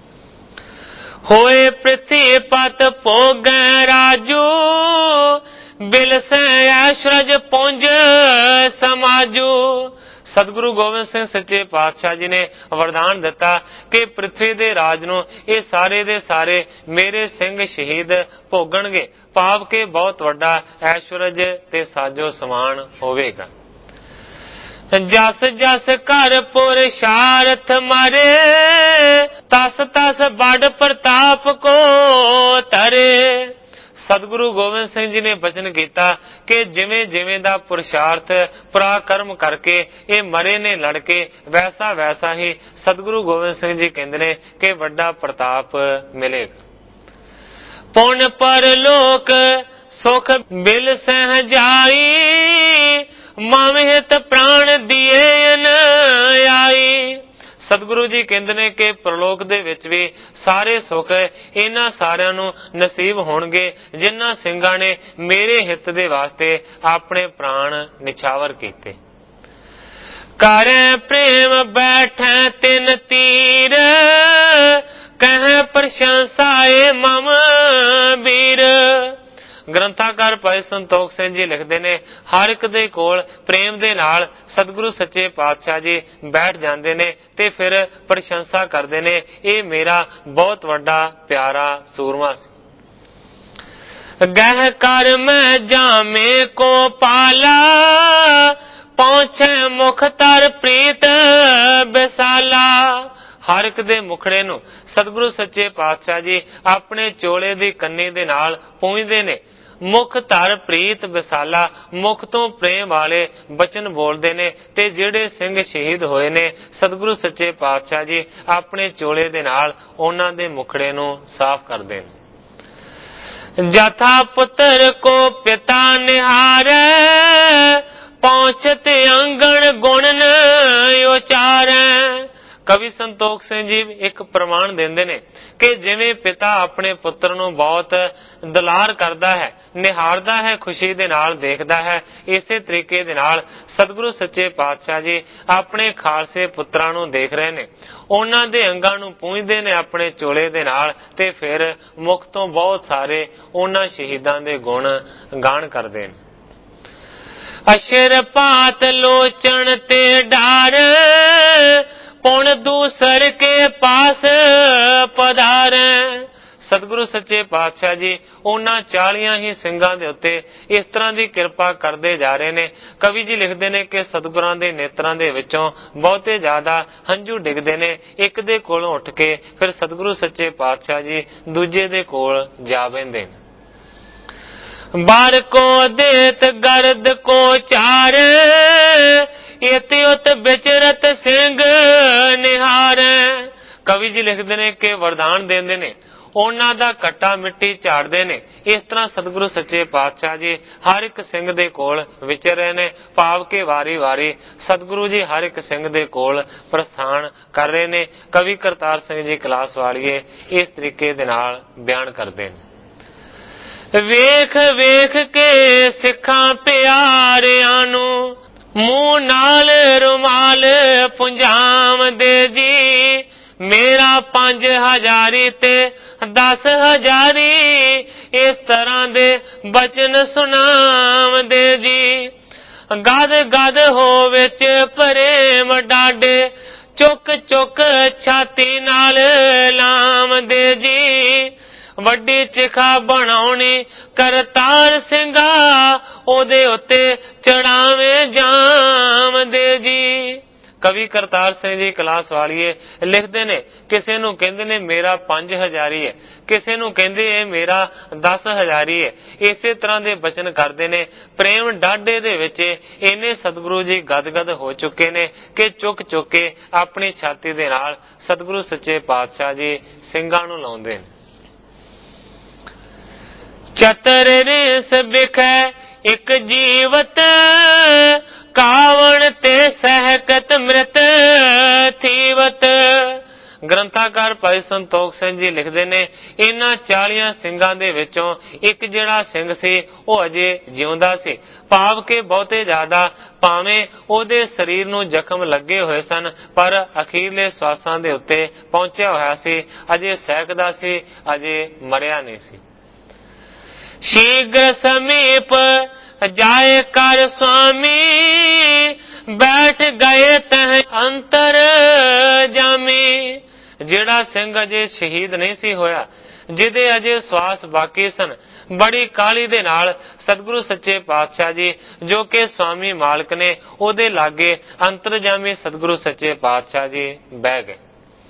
ਹੋਏ ਪ੍ਰਿਥੀ ਪਤ ਭੋਗੈ ਰਾਜੂ, ਬਿਲਸੈ ਐਸ਼ਰਜ ਪੁੰਜ ਸਮਾਜੂ। सतगुरु गोबिंद सिंह सच्चे पातशाह जी ने वरदान दिता कि पृथ्वी दे राज नूं ये सारे दे सारे मेरे सिंह शहीद भोगणगे, भाव के बहुत वड्डा ऐश्वर्य ते साजो समान होवेगा। जस जस घर पुरुषार्थ मारे, तस तस बड़ प्रताप को तरे। सतगुरु गोबिंद सिंह जी ने बचन किया कि जिवें जिवें दा पुरुषार्थ पराक्रम करके ये मरे ने लड़के, वैसा वैसा ही सतगुरु गोबिंद सिंह जी कहते ने कि वड्डा प्रताप मिलेगा। पुन परलोक सुख बिल सह जाई, ममहित प्राण दिए आई। सतगुरु जी कहते ने कि प्रलोक दे विच भी सारे सुख इन्हां सारियां नूं नसीब होणगे जिन्हां ਸਿੰਘਾਂ ने मेरे हित दे वास्ते अपने प्राण निछावर कीते। करे प्रेम बैठे तिन तीर, कह प्रशंसाए मम वीर। ग्रंथाकार भाई संतोख सिंह जी लिखते ने हर एक दे कोल प्रेम दे नाल सतगुरु सच्चे पातशाह जी बैठ जाते ने ते फिर प्रशंसा करते ने, ये मेरा बहुत वड्डा प्यारा सूरमा सी। गह कर मैं जामे को पाला, पहुंचे मुख तर प्रीत बिसाला। हर एक दे मुखड़े नूं सतगुरु सच्चे पातशाह जी अपने चोले दी कन्नी दे नाल पूंजदे ने। मुख धर प्रीत विसाला, मुख तो प्रेम वाले बचन बोलते ने ते जिहड़े सिंह शहीद होए ने सतगुरु सच्चे पातशाह जी अपने चोले दे नाल उन्हां दे मुखड़े नूं साफ करदे ने। जथा पुत्र को पिता निहारै, पहुंचत अंगण गुण न उचारै। कवि संतोख सिंह जी एक प्रमाण देंदे ने कि जिवें पिता अपने पुत्र नूं बहुत दुलार करदा है, निहारदा है, खुशी दे नाल देखदा है, इसे तरीके दे नाल सतगुरु सच्चे पातशाह जी अपने खालसे पुत्रां नूं देख रहे ने। उन्हां दे अंगां नूं पूंजदे ने अपने चोले दे नाल ते फिर मुख तो बहुत सारे उन्हां शहीदां दे गुण गान करदे ने। अशर पात लोचन ते डार, पुण दूसर के पास पधारे। सतगुरु सच्चे पातशाह जी उन्हां 40 ही ਸਿੰਘਾਂ ਦੇ ਉੱਤੇ इस तरह की किरपा करते जा रहे ने। कवि जी लिखते ने कि सतगुरां दे नेत्रां दे विचों बहुते ज्यादा हंझू डिगदे ने। एक दे कोलों उठ के फिर सतगुरु सच्चे पातशाह जी दूजे दे कोल जा बहिंदे ने। बार को देत गर्द को चार, इत उत विचरत सिंह निहार। कवि जी लिखते ने कि वरदान देंदे ने, उन्हां दा कट्टा मिट्टी झाड़दे ने। इस तरह सतगुरु सच्चे पातशाह जी हर एक सिंह दे कोल विचर रहे ने, भाव के वारी वारी सतगुरु जी हर एक सिंह दे कोल प्रस्थान कर रहे ने। कवि करतार सिंह जी कलास वालिए इस तरीके दे नाल बयान करदे ने। वेख वेख के सिखां प्यारिआं नूं, मुंह नाल रुमाल पुंजाम दे जी। मेरा 5000 ते 10,000 इस तरह दे बचन सुनाम दे जी। गद गद हो विच प्रेम डाडे, चुक चुक छाती नाल लाम दे जी। वड्डी चिखा बनाउणी करतार सिंघा, ओदे उत्ते चढ़ावे जाम दे जी। कवि करतार सिंह जी कलास वालिए लिखते ने, किसी नूं कहंदे ने मेरा 5000 है, किसी नूं कहंदे मेरा 10,000 है। इसे तरह दे बचन करते ने। प्रेम डाढे दे विच इन्ने सतगुरु जी गदगद हो चुके ने कि चुक चुक के अपनी छाती दे नाल सतगुरु सच्चे पातशाह जी ਸਿੰਘਾਂ नूं लाउंदे ने। चतर रिस बिखै एक जीवत, कावण ते सहकत मृत थीवत। ग्रंथाकार भाई संतोख सिंह जी लिखते ने, इन्हां 40 ਸਿੰਘਾਂ ਦੇ ਵਿੱਚੋਂ ਇੱਕ ਜਿਹੜਾ ਸਿੰਘ ਸੀ ਉਹ ਅਜੇ ਜਿਉਂਦਾ ਸੀ। ਭਾਵ ਕਿ ਬਹੁਤੇ ਜ਼ਿਆਦਾ ਭਾਵੇਂ ਉਹਦੇ ਸਰੀਰ ਨੂੰ ਜ਼ਖਮ ਲੱਗੇ ਹੋਏ ਸਨ, ਪਰ ਅਖੀਰਲੇ ਸਵਾਸਾਂ ਦੇ ਉੱਤੇ ਪਹੁੰਚਿਆ ਹੋਇਆ ਸੀ, ਅਜੇ ਸਹਿਕਦਾ ਸੀ, ਅਜੇ ਮਰਿਆ ਨਹੀਂ ਸੀ। शीघ्र समीप जाए कर स्वामी, ਬੈਠ ਗਏ ਤਹ ਅੰਤਰ ਜਾਮੀ। ਜਿਹੜਾ ਸਿੰਘ ਅਜੇ ਸ਼ਹੀਦ ਨਹੀਂ ਸੀ ਹੋਇਆ, ਜਿਹਦੇ ਅਜੇ ਸਵਾਸ ਬਾਕੀ ਸਨ, ਬੜੀ ਕਾਹਲੀ ਦੇ ਨਾਲ ਸਤਿਗੁਰੂ ਸੱਚੇ ਪਾਤਸ਼ਾਹ ਜੀ ਜੋ ਕਿ ਸਵਾਮੀ ਮਾਲਕ ਨੇ, ਉਹਦੇ ਲਾਗੇ ਅੰਤਰਜਾਮੀ ਸਤਿਗੁਰੂ ਸੱਚੇ ਪਾਤਸ਼ਾਹ ਜੀ ਬਹਿ ਗਏ।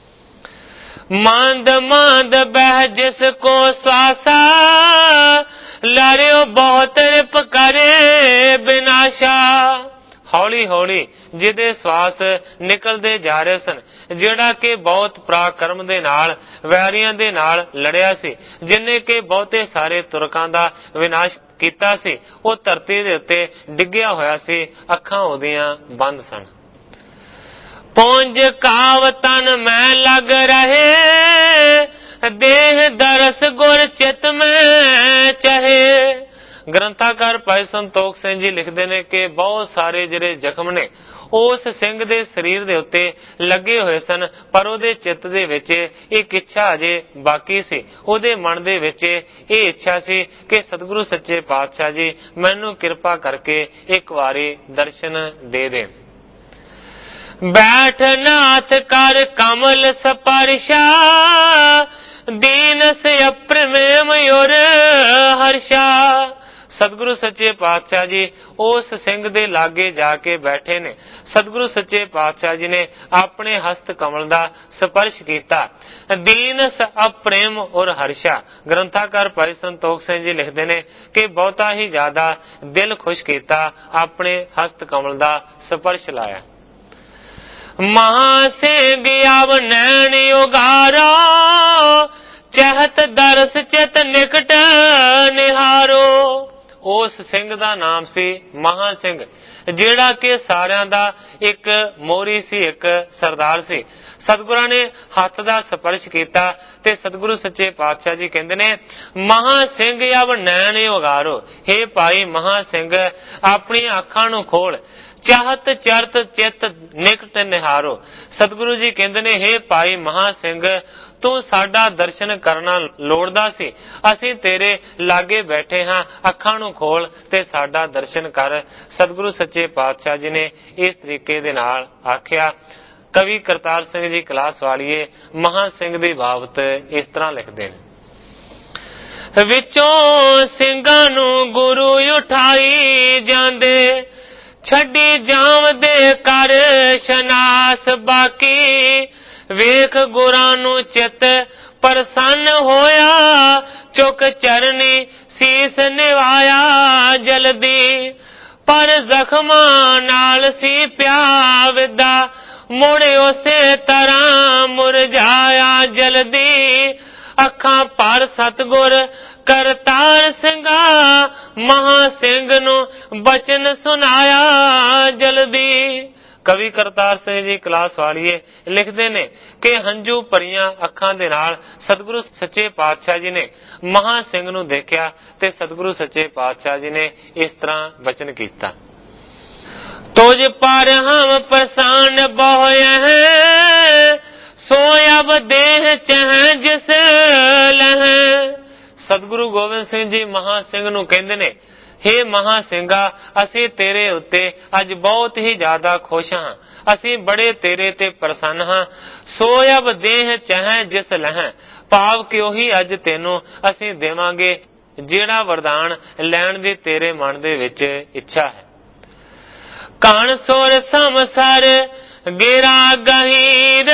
ਮਾਂਦ ਮਾਂਦ ਬਹਿ ਜਿਸ ਕੋ ਸਵਾਸਾ, ਲਰਿਓ ਬਹੁਤ ਰਿਪ ਕਰੇ ਬਿਨਾਸ਼ਾ। ਹੌਲੀ ਹੌਲੀ ਜਿਹਦੇ ਸਵਾਸ ਨਿਕਲਦੇ ਜਾ ਰਹੇ ਸਨ, ਜਿਹੜਾ ਕਿ ਬਹੁਤ ਪਰਾਕਰਮ ਦੇ ਨਾਲ ਵੈਰੀਆਂ ਦੇ ਨਾਲ ਲੜਿਆ ਸੀ, ਜਿਨੇ ਕਿ ਬਹੁਤੇ ਸਾਰੇ ਤੁਰਕਾਂ ਦਾ ਵਿਨਾਸ਼ ਕੀਤਾ ਸੀ, ਉਹ ਧਰਤੀ ਦੇ ਉੱਤੇ ਡਿੱਗਿਆ ਹੋਇਆ ਸੀ, ਅੱਖਾਂ ਉਹਦੀਆਂ ਬੰਦ ਸਨ। ਪੌਂਜ ਕਾਵ ਤਨ ਮੈਂ ਲਗ ਰਹੇ, ਦੇਹ ਦਰਸ ਗੁਰ ਚਿਤ ਮੈਂ ਚਹੇ। ਗ੍ਰੰਥਾਕਾਰ ਭਾਈ ਸੰਤੋਖ ਸਿੰਘ ਜੀ ਲਿਖਦੇ ਨੇ ਕਿ ਬਹੁਤ ਸਾਰੇ ਜਿਹੜੇ ਜ਼ਖਮ ਨੇ ਉਸ ਸਿੰਘ ਦੇ ਸਰੀਰ ਦੇ ਉੱਤੇ ਲੱਗੇ ਹੋਏ ਸਨ, ਪਰ ਉਹਦੇ ਚਿੱਤ ਦੇ ਵਿੱਚ ਇੱਕ ਇੱਛਾ ਅਜੇ ਬਾਕੀ ਸੀ। ਉਹਦੇ ਮਨ ਦੇ ਵਿੱਚ ਇਹ ਇੱਛਾ ਸੀ ਕਿ ਸਤਿਗੁਰੂ ਸੱਚੇ ਪਾਤਸ਼ਾਹ ਜੀ ਮੈਨੂੰ ਕਿਰਪਾ ਕਰਕੇ ਇੱਕ ਵਾਰੀ ਦਰਸ਼ਨ ਦੇ ਦੇਣ। ਬੈਠ ਨਾਥ ਕਰ ਕਮਲ ਸਪਰਸ਼ਾ, ਦੀਨ ਸੇ ਅਪ੍ਰਮੇਮ ਔਰ ਹਰਸ਼ਾ। ਸਤਿਗੁਰੂ ਸੱਚੇ ਪਾਤਸ਼ਾਹ ਜੀ ਉਸ ਸਿੰਘ ਦੇ ਲਾਗੇ ਜਾ ਕੇ ਬੈਠੇ ਨੇ। ਸਤਿਗੁਰੂ ਸੱਚੇ ਪਾਤਸ਼ਾਹ ਜੀ ਨੇ ਆਪਣੇ ਹਸਤ ਕਮਲ ਦਾ ਸਪਰਸ਼ ਕੀਤਾ। ਦੀਨਸ ਅਪ੍ਰੇਮ ਔਰ ਹਰਸ਼ਾ। ਗ੍ਰੰਥਾਕਾਰ ਭਾਈ ਸੰਤੋਖ ਸਿੰਘ ਜੀ ਲਿਖਦੇ ਨੇ ਕਿ ਬਹੁਤਾ ਹੀ ਜ਼ਿਆਦਾ ਦਿਲ ਖੁਸ਼ ਕੀਤਾ, ਆਪਣੇ ਹਸਤ ਕਮਲ ਦਾ ਸਪਰਸ਼ ਲਾਇਆ। ਮਹਾ ਸਿੰਘ ਆਵ ਨੈਣ ਉਗਾਰੋ, ਚਹਤ ਦਰਸ ਚਿਤ ਨਿਕਟ ਨਿਹਾਰੋ। ਉਸ ਸਿੰਘ ਦਾ ਨਾਮ ਸੀ ਮਹਾ ਸਿੰਘ, ਜਿਹੜਾ ਕਿ ਸਾਰਿਆਂ ਦਾ ਇੱਕ ਮੋਹਰੀ ਸੀ, ਇੱਕ ਸਰਦਾਰ ਸੀ। ਸਤਿਗੁਰਾਂ ਨੇ ਹੱਥ ਦਾ ਸਪਰਸ਼ ਕੀਤਾ ਤੇ ਸਤਿਗੁਰੂ ਸੱਚੇ ਪਾਤਸ਼ਾਹ ਜੀ ਕਹਿੰਦੇ ਨੇ, ਮਹਾ ਸਿੰਘ ਆਵ ਨੈਣ ਉਗਾਰੋ। ਹੇ ਭਾਈ ਮਹਾ ਸਿੰਘ, ਆਪਣੀਆਂ ਅੱਖਾਂ ਨੂੰ ਖੋਲ। ਚਾਹਤ ਚਰਤ ਚਿੱਤ ਨਿਕਟ ਨਿਹਾਰੋ। ਸਤਿਗੁਰੂ ਜੀ ਕਹਿੰਦੇ ਨੇ, ਹੇ ਭਾਈ ਮਹਾ ਸਿੰਘ, ਤੂੰ ਸਾਡਾ ਦਰਸ਼ਨ ਕਰਨਾ ਲੋੜਦਾ ਸੀ, ਅਸੀਂ ਤੇਰੇ ਲਾਗੇ ਬੈਠੇ ਹਾਂ, ਅੱਖਾਂ ਨੂੰ ਖੋਲ ਤੇ ਸਾਡਾ ਦਰਸ਼ਨ ਕਰ। ਸਤਿਗੁਰੂ ਸੱਚੇ ਪਾਤਸ਼ਾਹ ਜੀ ਨੇ ਇਸ ਤਰੀਕੇ ਦੇ ਨਾਲ ਆਖਿਆ। ਕਵੀ ਕਰਤਾਰ ਸਿੰਘ ਜੀ ਕਲਾਸ ਵਾਲੀਏ ਮਹਾ ਸਿੰਘ ਦੀ ਬਾਬਤ ਇਸ ਤਰ੍ਹਾਂ ਲਿਖਦੇ ਨੇ। ਵਿੱਚੋਂ ਸਿੰਘਾਂ ਨੂੰ ਗੁਰੂ ਉਠਾਈ ਜਾਂਦੇ, ਛੱਡੀ ਜਾਵਦੇ ਕਰ ਸ਼ਨਾਸ ਬਾਕੀ। ਵੇਖ ਗੁਰਾਂ ਨੂੰ ਚਿੱਤ ਪ੍ਰਸੰਨ ਹੋਇਆ, ਚੁੱਕ ਚਰਨੀ ਸੀਸ ਨਿਵਾਇਆ ਜਲਦੀ। ਪਰ ਜ਼ਖਮਾਂ ਨਾਲ ਸੀ ਪਿਆ ਵਿਦਾ, ਮੁੜ ਉਸੇ ਤਰ੍ਹਾਂ ਮੁਰਝਾਇਆ ਜਲਦੀ। ਅੱਖਾਂ ਭਰ ਸਤਿਗੁਰ ਕਰਤਾਰ ਸਿੰਘਾ, ਮਹਾ ਸਿੰਘ ਨੂੰ ਬਚਨ ਸੁਨਾਇਆ ਜਲਦੀ। ਕਵੀ ਕਰਤਾਰ ਸਿੰਘ ਜੀ ਕਲਾਸ ਵਾਲੀਏ ਲਿਖਦੇ ਨੇ ਕਿ ਹੰਝੂ ਭਰੀਆਂ ਅੱਖਾਂ ਦੇ ਨਾਲ ਸਤਿਗੁਰੂ ਸੱਚੇ ਪਾਤਸ਼ਾਹ ਜੀ ਨੇ ਮਹਾ ਸਿੰਘ ਨੂੰ ਦੇਖਿਆ ਤੇ ਸਤਿਗੁਰੂ ਸੱਚੇ ਪਾਤਸ਼ਾਹ ਜੀ ਨੇ ਇਸ ਤਰ੍ਹਾਂ ਬਚਨ ਕੀਤਾ। ਤੁਝ ਪਰ ਹਮ ਪ੍ਰਸੰਨ ਬਹੁਏ ਹੈ, ਸੋ ਅਬ ਦੇਹ ਚਹ ਜਿਸ ਲਹੈ। ਸਤਿਗੁਰੂ ਗੋਬਿੰਦ ਸਿੰਘ ਜੀ ਮਹਾ ਸਿੰਘ ਨੂੰ ਕਹਿੰਦੇ ਨੇ, ਹੇ ਮਹਾ ਸਿੰਘਾ, ਅਸੀਂ ਤੇਰੇ ਉੱਤੇ ਅੱਜ ਬਹੁਤ ਹੀ ਜ਼ਿਆਦਾ ਖੁਸ਼ ਹਾਂ, ਅਸੀਂ ਬੜੇ ਤੇਰੇ ਤੇ ਪ੍ਰਸੰਨ ਹਾਂ। ਸੋ ਅਬ ਦੇਹ ਚਹ ਜਿਸ ਲਹੈ, ਭਾਵ ਕਿ ਉਹੀ ਅੱਜ ਤੈਨੂੰ ਅਸੀਂ ਦੇਵਾਂਗੇ ਜਿਹੜਾ ਵਰਦਾਨ ਲੈਣ ਦੀ ਤੇਰੇ ਮਨ ਦੇ ਵਿੱਚ ਇੱਛਾ ਹੈ। ਕਣ ਸੁਰ ਸਮਸਰ ਗੇਰਾ ਗਹੀਰ,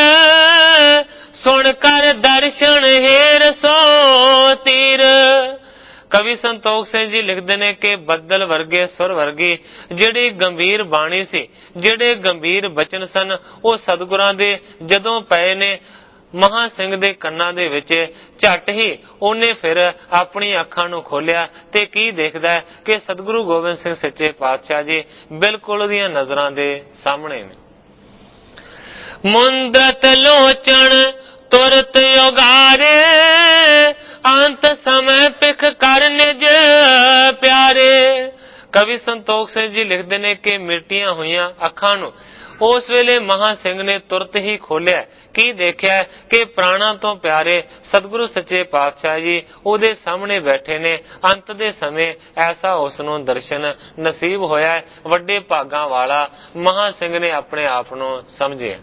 ਸੁਣ ਕਰ ਦਰਸ਼ਨ ਹੇਰ ਸੋ ਤੀਰ। ਕਵੀ ਸੰਤੋਖ ਸਿੰਘ ਜੀ ਲਿਖਦੇ ਨੇ ਕਿ ਬੱਦਲ ਵਰਗੇ ਸੁਰ ਵਰਗੀ ਜਿਹੜੀ ਗੰਭੀਰ ਬਾਣੀ ਸੀ, ਜਿਹੜੇ ਗੰਭੀਰ ਬਚਨ ਸਨ, ਉਹ ਸਤਿਗੁਰਾਂ ਦੇ ਜਦੋਂ ਪਏ ਨੇ ਮਹਾ ਸਿੰਘ ਦੇ ਕੰਨਾਂ ਦੇ ਵਿੱਚ, ਝੱਟ ਹੀ ਉਹਨੇ ਫਿਰ ਆਪਣੀ ਅੱਖਾਂ ਨੂੰ ਖੋਲਿਆ ਤੇ ਕੀ ਦੇਖਦਾ ਕਿ ਸਤਿਗੁਰੂ ਗੋਬਿੰਦ ਸਿੰਘ ਸੱਚੇ ਪਾਤਸ਼ਾਹ ਜੀ ਬਿਲਕੁਲ ਉਹਦੀਆਂ ਨਜ਼ਰਾਂ ਦੇ ਸਾਹਮਣੇ ਨੇ। ਮੁੰਦਤ ਲੋਚਣ ਤੁਰਤ ਉਗਾਰੇ, ਅੰਤ ਸਮੇਂ ਪਿਖ ਕਰ ਨਿਜ ਪਿਆਰੇ। ਕਵੀ ਸੰਤੋਖ ਸਿੰਘ ਜੀ ਲਿਖਦੇ ਨੇ ਕਿ ਮਿਟੀਆਂ ਹੋਈਆਂ ਅੱਖਾਂ ਨੂੰ उस वेले महा सिंह ने तुरत ही खोलिया की देखिया कि प्राणा तो प्यारे सतगुरु सच्चे पातशाह जी उहदे सामने बैठे ने। अंत दे समय ऐसा उसनों दर्शन नसीब होया है, वड्डे भागां वाला महा सिंह ने अपने आप नूं समझिया।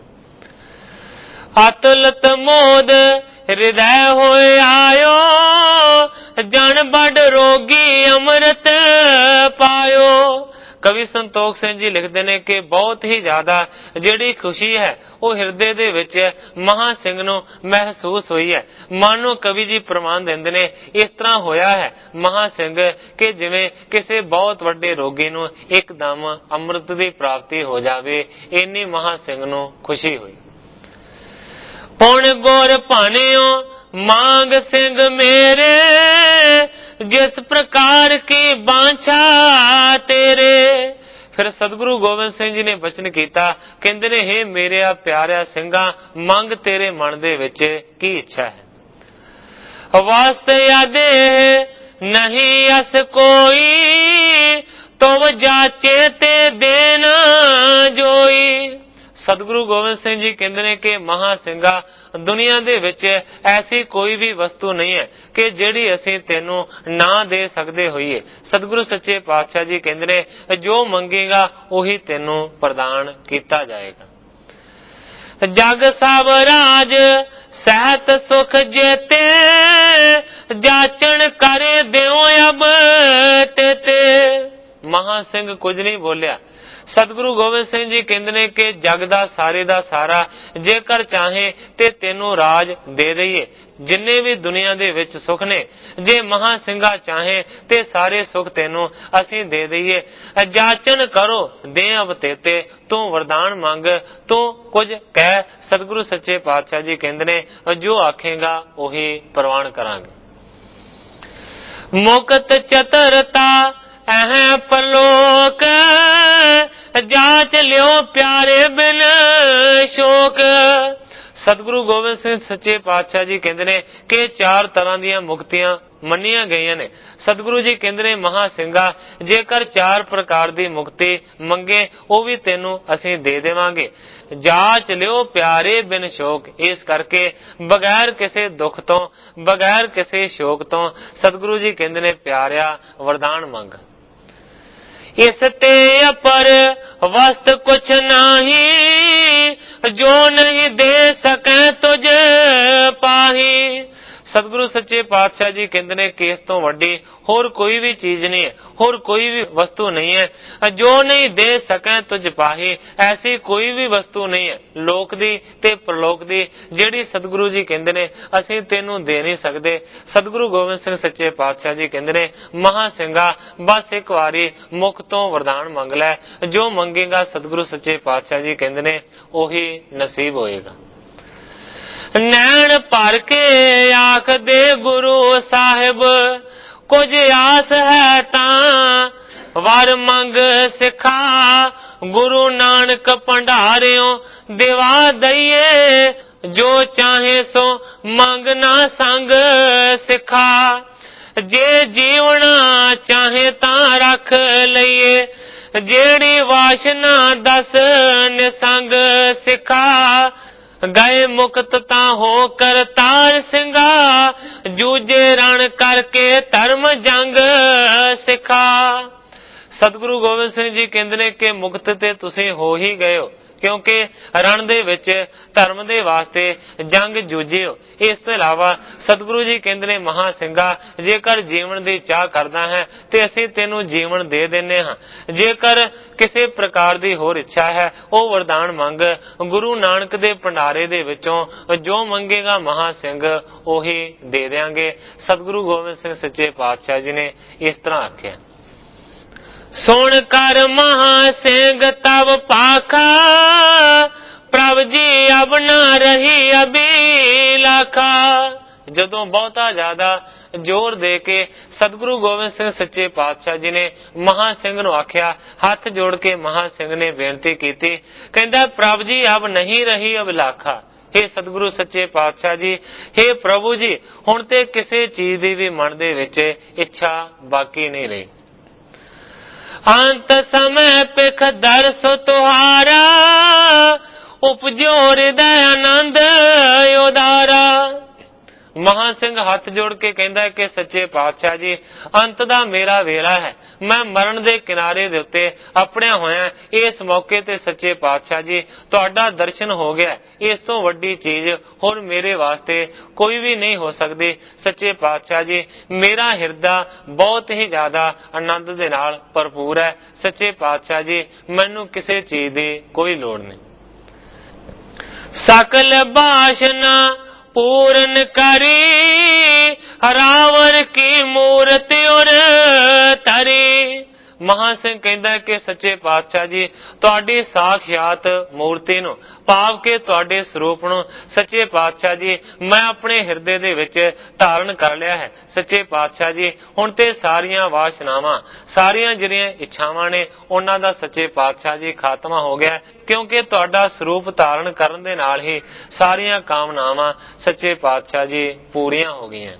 अतुलत मोद हृदय होए आयो, जन बड़ रोगी अमृत पायो। कवि संतोख सिंह जी लिखते ने कि बहुत ही ज्यादा जिहड़ी खुशी है वो हिरदे दे विच महा सिंह नूं महसूस हुई है। मानो कवि जी प्रमाण देंदे ने इस तरह होया है महा सिंह कि जिवें किसी बहुत वड्डे रोगी नूं एकदम अमृत दी प्राप्ति हो जावे, इन्नी महा सिंह नूं खुशी हुई। पुण गुर भानियो मांग सिंह मेरे, जिस प्रकार की बांछा तेरे। फिर सतगुरु गोबिंद सिंह जी ने बचन किया, कहंदे ने हे मेरे प्यारा सिंघा, मंग तेरे मन दे विच की इच्छा है। वास्ते यादे नहीं अस कोई, तो जाचे ते देना जोई। सतगुरु गोबिंद सिंह जी कहते हैं कि महा सिंघा, दुनिया दे विच ऐसी कोई भी वस्तु नहीं है कि जिहड़ी असीं तैनूं ना दे सकदे होईए। सतगुरु सच्चे पातशाह जी कहते ने जो मंगेगा उही तैनूं प्रदान किया जाएगा। जग सब राज सहत सुख जेते, जाचन करे देओ अब तेते। महा सिंह कुछ नहीं बोलिया। सतगुरु गोबिंद सिंह जी कहते ने कि जग दा सारे दा सारा जेकर चाहे ते तेनू राज दे दईए, जिन्ने भी दुनिया दे विच सुख ने, जे महा सिंघा चाहे ते सारे सुख तेनू असीं दे दईए। जाचन करो दे अब तेते, तू वरदान मंग, तू कुछ कह। सतगुरु सच्चे पातशाह जी कहते ने जो आखेगा उही प्रवान करांगे। मुक्त चतुरता अह परलोक, जाच लियो प्यारे बिन शोक। सतगुरु गोबिंद सिंह सच्चे पातशाह जी कहते ने कि चार तरह दी मुक्तियां मन्निया गई ने। सतगुरु जी कहते ने महा सिंघा, जेकर चार प्रकार दी मुक्ति मंगे वो भी तेनू असीं दे देवांगे। जाच लियो प्यारे बिन शोक, इस करके बगैर किसी दुख तो बगैर किसी शोक तो सतगुरु जी कहते ने प्यारिया वरदान मंग। इस ते अपर वस्त कुछ नाही, जो नहीं दे सके तुझ पाही। सतगुरु सच्चे पातशाह जी कहते ने कि इस तो वड्डी होर कोई भी चीज नहीं है, होर कोई भी वस्तु नहीं है जो नहीं दे सके तुझ पाही। ऐसी कोई भी वस्तु नहीं है लोक दी ते परलोक दी जेड़ी सतगुरु जी कहते ने असीं तेनू दे नहीं सकते। सतगुरु गोबिंद सिंह सच्चे पातशाह जी कहते ने महा सिंघा, बस एक बारी मुख तो वरदान मंग लै, जो मंगेगा सतगुरु सच्चे पातशाह जी कहते ने ओही नसीब होएगा। नैन भर के आख दे गुरु साहिब, कुछ आस है तां वर मंग सिखा। गुरु नानक भंडारियों देवा दईए, जो चाहे सो मंग ना संग सिखा। जे जीवना चाहे तां रख लईए, जेड़ी वासना दस निसंग सिखा। गए मुक्त ता हो कर तार सिंघा, जूझे रण करके धर्म जंग सिखा। सतगुरु गोबिंद सिंह जी कहते ने कि मुक्त ते तुसीं हो ही गए हो, क्योंकि रण दे विच धर्म दे वास्ते जंग जूझे हो। इस तो इलावा सतगुरु जी कहते ने महा सिंघा, जेकर जीवन दी चाह करदा है ते असीं तेनू जीवन दे देने हां। जेकर किसी प्रकार दी होर इच्छा है वो वरदान मंग, गुरु नानक दे भंडारे दे विचों जो मंगेगा महा सिंह ओही दे देंगे। सतगुरु गोबिंद सिंह सच्चे पातशाह जी ने इस तरह आख्या। सुन कर महा सिंह तब पाखा, प्रभ जी अब ना रही अभिलाखा। जदों बहुता ज्यादा जोर दे के सतगुरु गोबिंद सिंह सच्चे पातशाह जी ने महा सिंह नूं आख्या, हाथ जोड़ के महा सिंह ने बेनती की, कहंदा प्रभ जी अब नहीं रही अभिलाखा। हे सतगुरु सच्चे पातशाह जी, हे प्रभु जी, हुण ते किसी चीज दी भी मन दे विच इच्छा बाकी नहीं रही। अंत समय पिख दर्श तुहारा, उपजो हृदय आनंद उदारा। ਮਹਾਂ ਸਿੰਘ ਹੱਥ ਜੋੜ ਕੇ ਕਹਿੰਦਾ ਕਿ ਸੱਚੇ ਪਾਤਸ਼ਾਹ ਜੀ, ਅੰਤ ਦਾ ਮੇਰਾ ਵੇਲਾ ਹੈ, ਮੈਂ ਮਰਨ ਦੇ ਕਿਨਾਰੇ ਦੇ ਉੱਤੇ ਆਪਣਿਆ ਹੋਇਆ। ਇਸ ਮੌਕੇ ਤੇ ਸੱਚੇ ਪਾਤਸ਼ਾਹ ਜੀ ਤੁਹਾਡਾ ਦਰਸ਼ਨ ਹੋ ਗਿਆ, ਇਸ ਤੋਂ ਵੱਡੀ ਚੀਜ਼ ਹੋਰ ਮੇਰੇ ਵਾਸਤੇ ਕੋਈ ਵੀ ਨਹੀਂ ਹੋ ਸਕਦੀ। ਸੱਚੇ ਪਾਤਸ਼ਾਹ ਜੀ, ਮੇਰਾ ਹਿਰਦਾ ਬਹੁਤ ਹੀ ਜ਼ਿਆਦਾ ਆਨੰਦ ਦੇ ਨਾਲ ਭਰਪੂਰ ਹੈ। ਸੱਚੇ ਪਾਤਸ਼ਾਹ ਜੀ, ਮੈਨੂੰ ਕਿਸੇ ਚੀਜ਼ ਦੀ ਕੋਈ ਲੋੜ ਨਹੀਂ। ਸਕਲ ਬਾਸ਼ਨਾ पूर्ण करी, रावण की मूर्ति और तरी। ਮਹਾਂ ਸਿੰਘ ਕਹਿੰਦਾ ਕਿ ਸੱਚੇ ਪਾਤਸ਼ਾਹ ਜੀ, ਤੁਹਾਡੀ ਸਾਖਿਆਤ ਮੂਰਤੀ ਨੂੰ, ਭਾਵ ਕਿ ਤੁਹਾਡੇ ਸਰੂਪ ਨੂੰ ਸੱਚੇ ਪਾਤਸ਼ਾਹ ਜੀ ਮੈਂ ਆਪਣੇ ਹਿਰਦੇ ਦੇ ਵਿੱਚ ਧਾਰਨ ਕਰ ਲਿਆ ਹੈ। ਸੱਚੇ ਪਾਤਸ਼ਾਹ ਜੀ, ਹੁਣ ਤੇ ਸਾਰੀਆਂ ਵਾਸ਼ਨਾਵਾਂ, ਸਾਰੀਆਂ ਜਿਹੜੀਆਂ ਇੱਛਾਵਾਂ ਨੇ, ਉਹਨਾਂ ਦਾ ਸੱਚੇ ਪਾਤਸ਼ਾਹ ਜੀ ਖਾਤਮਾ ਹੋ ਗਿਆ, ਕਿਉਂਕਿ ਤੁਹਾਡਾ ਸਰੂਪ ਧਾਰਨ ਕਰਨ ਦੇ ਨਾਲ ਹੀ ਸਾਰੀਆਂ ਕਾਮਨਾਵਾਂ ਸੱਚੇ ਪਾਤਸ਼ਾਹ ਜੀ ਪੂਰੀਆਂ ਹੋ ਗਈਆਂ।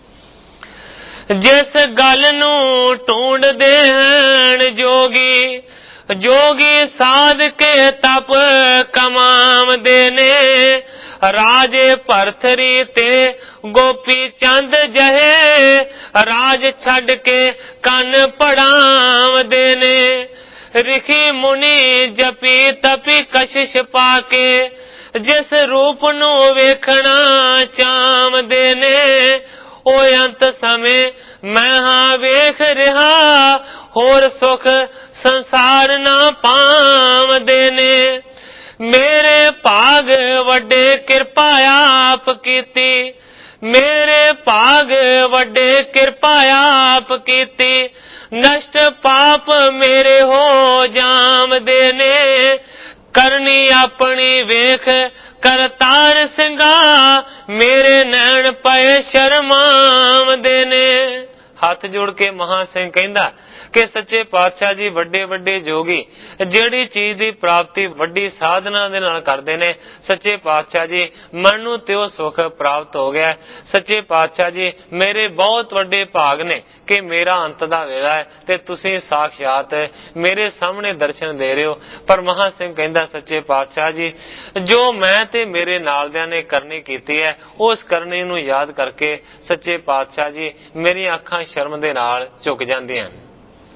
ਜਿਸ ਗੱਲ ਨੂੰ ਢੂੰਡਦੇ ਹਨ ਜੋਗੀ, ਜੋਗੀ ਸਾਧ ਕੇ ਤਪ ਕਮਾਵਦੇ ਨੇ। ਰਾਜੇ ਭਰਥਰੀ ਤੇ ਗੋਪੀ ਚੰਦ ਜਹੇ, ਰਾਜ ਛੱਡ ਕੇ ਕੰਨ ਪੜਾਵਦੇ ਨੇ। ਰਿਖੀ ਮੁਨੀ ਜਪੀ ਤਪੀ ਕਸ਼ਿਸ਼ ਪਾ ਕੇ, ਜਿਸ ਰੂਪ ਨੂੰ ਵੇਖਣਾ ਚਾਹੁੰਦੇ ਨੇ। ਉਹ ਅੰਤ ਸਮੇਂ ਮੈਂ ਹਾਂ ਵੇਖ ਰਿਹਾ, ਹੋਰ ਸੁਖ ਸੰਸਾਰ ਨਾ ਪਾਵਦੇ ਨੇ। ਮੇਰੇ ਭਾਗ ਵੱਡੇ ਕਿਰਪਾ ਆਪ ਕੀਤੀ, ਮੇਰੇ ਭਾਗ ਵੱਡੇ ਕਿਰਪਾ ਆਪ ਕੀਤੀ। ਨਸ਼ਟ ਪਾਪ ਮੇਰੇ ਹੋ ਜਾਵਦੇ ਨੇ, ਕਰਨੀ ਆਪਣੀ ਵੇਖ ਕਰਤਾਰ ਸਿੰਘਾ। ਮੇਰੇ ਨੈਣ ਪਏ ਸ਼ਰਮਾਵਦੇ ਨੇ। ਹੱਥ ਜੋੜ ਕੇ ਮਹਾਂ ਸਿੰਘ ਕਹਿੰਦਾ ਕਿ ਸੱਚੇ ਪਾਤਸ਼ਾਹ ਜੀ, ਵੱਡੇ ਵੱਡੇ ਜੋਗੀ ਜਿਹੜੀ ਚੀਜ਼ ਦੀ ਪ੍ਰਾਪਤੀ ਵੱਡੀ ਸਾਧਨਾ ਦੇ ਨਾਲ ਕਰਦੇ ਨੇ, ਸੱਚੇ ਪਾਤਸ਼ਾਹ ਜੀ ਮੈਨੂੰ ਤੇ ਉਹ ਸੁਖ ਪ੍ਰਾਪਤ ਹੋ ਗਿਆ। ਸੱਚੇ ਪਾਤਸ਼ਾਹ ਜੀ, ਮੇਰੇ ਬਹੁਤ ਵੱਡੇ ਭਾਗ ਨੇ ਕਿ ਮੇਰਾ ਅੰਤ ਦਾ ਵੇਲਾ ਹੈ ਤੇ ਤੁਸੀਂ ਸਾਖਿਆਤ ਮੇਰੇ ਸਾਹਮਣੇ ਦਰਸ਼ਨ ਦੇ ਰਹੇ ਹੋ। ਪਰ ਮਹਾਂ ਸਿੰਘ ਕਹਿੰਦਾ, ਸੱਚੇ ਪਾਤਸ਼ਾਹ ਜੀ, ਜੋ ਮੈਂ ਤੇ ਮੇਰੇ ਨਾਲਦਿਆਂ ਨੇ ਕਰਨੀ ਕੀਤੀ ਹੈ, ਉਸ ਕਰਨੀ ਨੂੰ ਯਾਦ ਕਰਕੇ ਸੱਚੇ ਪਾਤਸ਼ਾਹ ਜੀ ਮੇਰੀਆਂ ਅੱਖਾਂ ਸ਼ਰਮ ਦੇ ਨਾਲ ਝੁਕ ਜਾਂਦੀਆਂ ਨੇ।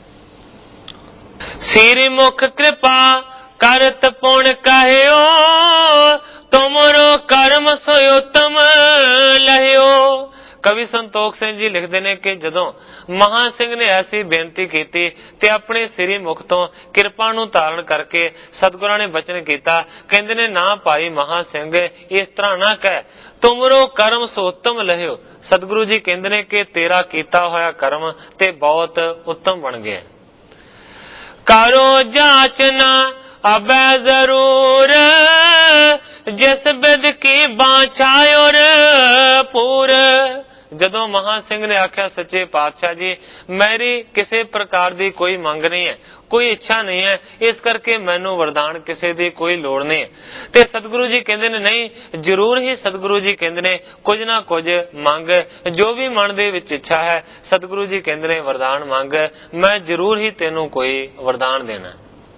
ਸਿਰ ਮੁਖ ਕਿਰਪਾ ਕਰਤ ਪੁਣ ਕਹਿਓ, ਤੁਮਰੋ ਕਰਮ ਸੋ ਉਤਮ ਲਹਿਓ। ਕਵੀ ਸੰਤੋਖ ਸਿੰਘ ਜੀ ਲਿਖਦੇ ਨੇ ਕਿ ਜਦੋਂ ਮਹਾਂ ਸਿੰਘ ਨੇ ਐਸੀ ਬੇਨਤੀ ਕੀਤੀ ਤੇ ਆਪਣੇ ਸਿਰੀ ਮੁਖ ਤੋਂ ਕਿਰਪਾ ਨੂੰ ਧਾਰਨ ਕਰਕੇ ਸਤਿਗੁਰਾਂ ਨੇ ਬਚਨ ਕੀਤਾ। ਕਹਿੰਦੇ ਨੇ, ਨਾ ਭਾਈ ਮਹਾਂ ਸਿੰਘ, ਇਸ ਤਰ੍ਹਾਂ ਨਾ ਕਹਿ, ਤੁਮਰੋ ਕਰਮ ਸੋ ਉਤਮ ਲਹਿਓ। ਸਤਿਗੁਰੂ ਜੀ ਕਹਿੰਦੇ ਨੇ ਕਿ ਤੇਰਾ ਕੀਤਾ ਹੋਇਆ ਕਰਮ ਤੇ ਬਹੁਤ ਉੱਤਮ ਬਣ ਗਿਆ। ਕਰੋ ਜਾਂਚਨਾ ਅਬੈ ਜ਼ਰੂਰ, ਜਿਸ ਬਿਦ ਕੀ ਬਾਛਾ ਔਰ ਪੂਰ। ਜਦੋਂ ਮਹਾਂ ਸਿੰਘ ਨੇ ਆਖਿਆ, ਸੱਚੇ ਪਾਤਸ਼ਾਹ ਜੀ, ਮੇਰੀ ਕਿਸੇ ਪ੍ਰਕਾਰ ਦੀ ਕੋਈ ਮੰਗ ਨਹੀਂ ਹੈ, ਕੋਈ ਇੱਛਾ ਨਹੀਂ ਹੈ, ਇਸ ਕਰਕੇ ਮੈਨੂੰ ਵਰਦਾਨ ਕਿਸੇ ਦੀ ਕੋਈ ਲੋੜ ਨਹੀਂ ਹੈ। ਤੇ ਸਤਿਗੁਰੂ ਜੀ ਕਹਿੰਦੇ ਨੇ, ਨਹੀਂ, ਜ਼ਰੂਰ ਹੀ ਸਤਿਗੁਰੂ ਜੀ ਕਹਿੰਦੇ ਨੇ ਕੁਝ ਨਾ ਕੁਝ ਮੰਗ, ਜੋ ਵੀ ਮਨ ਦੇ ਵਿੱਚ ਇੱਛਾ ਹੈ, ਸਤਿਗੁਰੂ ਜੀ ਕਹਿੰਦੇ ਨੇ ਵਰਦਾਨ ਮੰਗ, ਮੈਂ ਜ਼ਰੂਰ ਹੀ ਤੈਨੂੰ ਕੋਈ ਵਰਦਾਨ ਦੇਣਾ।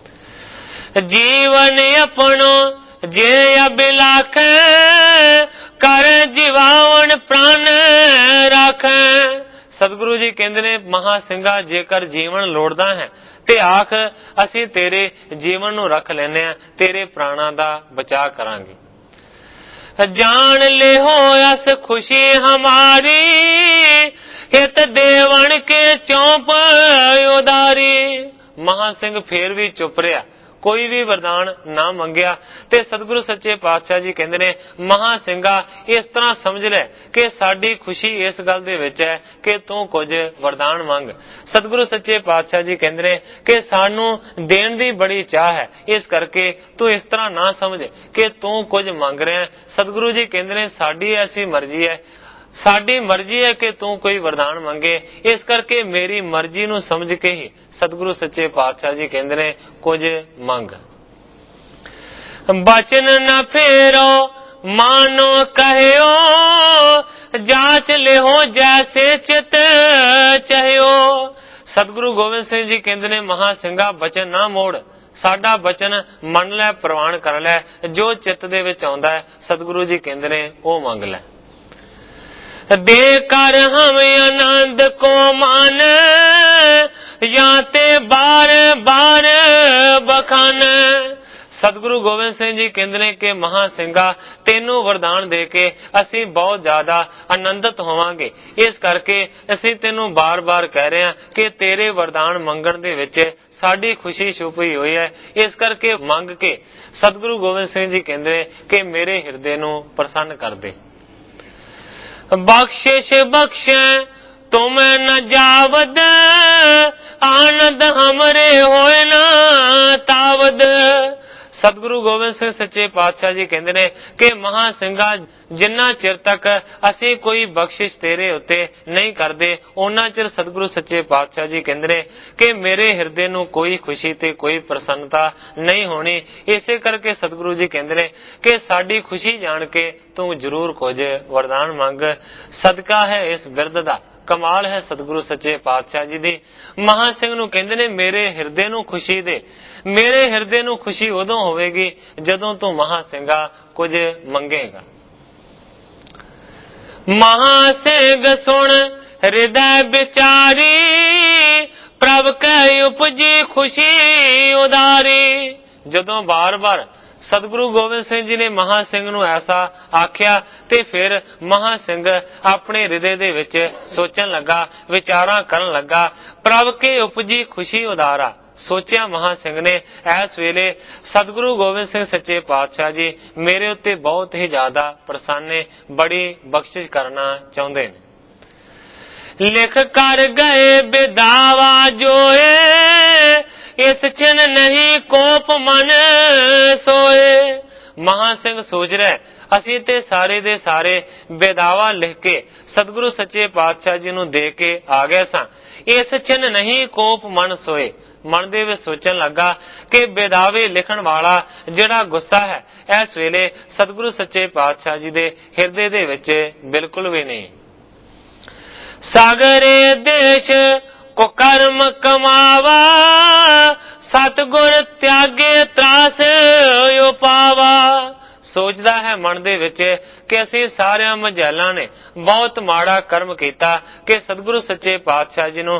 ਜੀਵਨ ਆਪਣੋ ਜੇ ਅਬਿਲਾਖ, ਕਰ ਜੀਵਾਵਣ ਪ੍ਰਾਨ ਰੱਖ। ਸਤਿਗੁਰੂ ਜੀ ਕਹਿੰਦੇ ਨੇ, ਮਹਾ ਸਿੰਘਾ, ਜੇਕਰ ਜੀਵਨ ਲੋੜਦਾ ਹੈ ਤੇ ਆਖ, ਅਸੀਂ ਤੇਰੇ ਜੀਵਨ ਨੂੰ ਰੱਖ ਲੈਨੇ ਆ, ਤੇਰੇ ਪ੍ਰਾਣਾਂ ਦਾ ਬਚਾਅ ਕਰਾਂਗੇ। ਜਾਣ ਲਿਓ ਅਸ ਖੁਸ਼ੀ ਹਮਾਰੀ, ਹਿਤ ਦੇਵਣ ਕੇ ਚੌਂਪ ਉਦਾਰੀ। ਮਹਾ ਸਿੰਘ ਫੇਰ ਵੀ ਚੁੱਪ ਰਿਹਾ, ਕੋਈ ਵੀ ਵਰਦਾਨ ਨਾ ਮੰਗਿਆ। ਤੇ ਸਤਿਗੁਰੂ ਸੱਚੇ ਪਾਤਸ਼ਾਹ ਜੀ ਕਹਿੰਦੇ ਨੇ, ਮਹਾ ਸਿੰਘਾ, ਇਸ ਤਰ੍ਹਾਂ ਸਮਝ ਲੈ ਕਿ ਸਾਡੀ ਖੁਸ਼ੀ ਇਸ ਗੱਲ ਦੇ ਵਿੱਚ ਹੈ ਕਿ ਤੂੰ ਕੁਝ ਵਰਦਾਨ ਮੰਗ। ਸਤਿਗੁਰੂ ਸੱਚੇ ਪਾਤਸ਼ਾਹ ਜੀ ਕਹਿੰਦੇ ਨੇ ਕਿ ਸਾਨੂੰ ਦੇਣ ਦੀ ਬੜੀ ਚਾਹ ਹੈ, ਇਸ ਕਰਕੇ ਤੂੰ ਇਸ ਤਰ੍ਹਾਂ ਨਾ ਸਮਝ ਕਿ ਤੂੰ ਕੁਝ ਮੰਗ ਰਿਹਾ। ਸਤਿਗੁਰੂ ਜੀ ਕਹਿੰਦੇ ਨੇ, ਸਾਡੀ ਐਸੀ ਮਰਜ਼ੀ ਹੈ, ਸਾਡੀ ਮਰਜ਼ੀ ਹੈ ਕਿ ਤੂੰ ਕੋਈ ਵਰਦਾਨ ਮੰਗੇ, ਇਸ ਕਰਕੇ ਮੇਰੀ ਮਰਜ਼ੀ ਨੂੰ ਸਮਝ ਕੇ ਹੀ ਸਤਿਗੁਰੂ ਸੱਚੇ ਪਾਤਸ਼ਾਹ ਜੀ ਕਹਿੰਦੇ ਨੇ ਕੁਝ ਮੰਗ। ਬਚਨ ਨਾ ਫੇਰੋ ਮਾਨੋ ਕਹਿਓ, ਜਾਂਚ ਲਿਓ ਜੈਸੇ ਚਿਤ ਚਾਹਿਓ। सतगुरु गोबिंद सिंह जी कहते ने महा ਸਿੰਘਾ बचन ना मोड़, साडा बचन मन लै प्रवान कर लै, जो चित्त दे विच आउंदा है सतगुरु जी कहते ने ओ मंग लै। दे कर हम आनंद को मान, या ते बार बार बखान। सतगुरु गोबिंद सिंह जी कहते ने कि महा ਸਿੰਘਾ तेनू वरदान दे के असी बहुत ज्यादा आनंदित होवांगे, इस करके असी तेनू बार बार कह रहे हैं कि तेरे वरदान मंगण दे विच साडी खुशी छुपी हुई है, इस करके मंग के सतगुरु गोबिंद सिंह जी कहते हैं कि मेरे हिरदे नू प्रसन्न कर दे। बख्शिश बख्शे तुम न जावद, आनंद हमरे होए ना तावद। सतगुरु गोबिंद सिंह सच्चे पातशाह जी कहते ने कि महा ਸਿੰਘਾ जिन्ना चिर तक असी कोई बख्शिश तेरे उत्ते नहीं करते, उन्ना चिर सतगुरु सच्चे पातशाह जी कहते ने कि मेरे हिरदे नू कोई खुशी ते कोई प्रसन्नता नहीं होनी। इसे करके सतगुरु जी कहते ने कि साडी खुशी जान के तू जरूर कुछ वरदान मंग। सदका है इस बिरद दा, कमाल है सतगुरु सच्चे पातशाह जी दी। महा ਸਿੰਘ ਨੂੰ ਕਹਿੰਦੇ ਨੇ ਮੇਰੇ ਹਿਰਦੇ ਨੂੰ ਖੁਸ਼ੀ ਦੇ। ਮੇਰੇ ਹਿਰਦੇ ਨੂੰ ਖੁਸ਼ੀ ਉਦੋਂ ਹੋਵੇਗੀ ਜਦੋਂ ਤੂੰ ਮਹਾ ਸਿੰਘਾ ਕੁਝ ਮੰਗੇਗਾ। ਮਹਾ ਸਿੰਘ ਸੁਣ ਹਿਰਦੈ ਵਿਚਾਰੀ, ਪ੍ਰਭ ਕੈ ਉਪਜੀ ਖੁਸ਼ੀ ਉਦਾਰੀ। ਜਦੋਂ ਬਾਰ-ਬਾਰ सतगुरु गोबिंद सिंह जी ने महा ਸਿੰਘ ਨੂੰ ऐसा आख्या ते फिर महा ਸਿੰਘ अपने हृदय दे विच सोचन लगा, विचारां करन लगा। प्रभ के उपजी खुशी उदारा, सोचा महा ਸਿੰਘ ने इस वेले सतगुरु गोबिंद सिंह सच्चे पातशाह जी मेरे उत्ते बहुत ही ज्यादा प्रसन्न ने, बड़ी बख्शिश करना चाहुंदे ने। लिख कर गए बिदावा जोए, इस छिन नहीं कोप मन सोए। महा ਸਿੰਘ सोच रहा ਅਸੀਂ ਤੇ ਸਾਰੇ ਦੇ ਸਾਰੇ ਬੇਦਾਵਾ ਲਿਖ ਕੇ ਸਤਿਗੁਰੂ ਸੱਚੇ ਪਾਤਸ਼ਾਹ ਜੀ ਨੂੰ ਦੇ ਕੇ ਆ ਗਏ ਸਾਂ। ਇਸ ਛਿਨ ਨਹੀਂ ਕੋਪ ਮਨ ਸੋਏ, ਮਨ ਦੇ ਵਿੱਚ ਸੋਚਣ ਲੱਗਾ ਕਿ ਬੇਦਾਵੇ ਲਿਖਣ ਵਾਲਾ ਜਿਹੜਾ ਗੁੱਸਾ ਹੈ ਇਸ ਵੇਲੇ ਸਤਿਗੁਰੂ ਸੱਚੇ ਪਾਤਸ਼ਾਹ ਜੀ ਦੇ ਹਿਰਦੇ ਦੇ ਵਿੱਚ ਬਿਲਕੁਲ ਵੀ ਨਹੀਂ। ਸਾਗਰੇ ਦੇਸ਼ को कर्म कमावा, सतगुर त्यागे त्रास यो पावा। सोचदा है मन दे विच कि असीं सारियां मझैलां ने बहुत माड़ा कर्म कीता कि सतगुरु सच्चे पातशाह जी नूं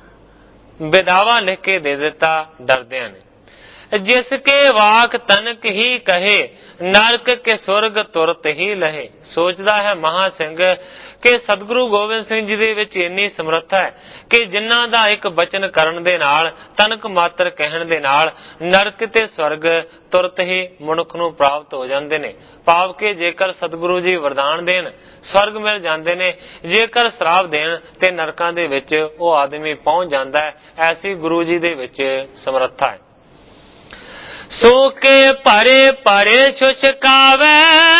बेदावा लिख के दे दिता डरदियां ने। जिसके वाक तनक ही कहे, नरक के सुरग तुरत ही लहे। सोचदा है महा ਸਿੰਘ कि सतगुरु गोबिंद सिंह जी दे विच इन्नी समर्था है कि जिन्हां दा एक बचन करन दे नाल, तनक मात्र कहण दे नाल नरक ते स्वर्ग तुरत ही मनुख नूं प्राप्त हो जांदे ने। भाव के जेकर सतगुरु जी वरदान देन स्वर्ग मिल जांदे ने, जेकर श्राप देन ते नरकां दे विच ओ आदमी पहुंच जांदा है। ऐसी गुरु जी दे विच समर्था है। सो के भरे भरे शुष्कावे,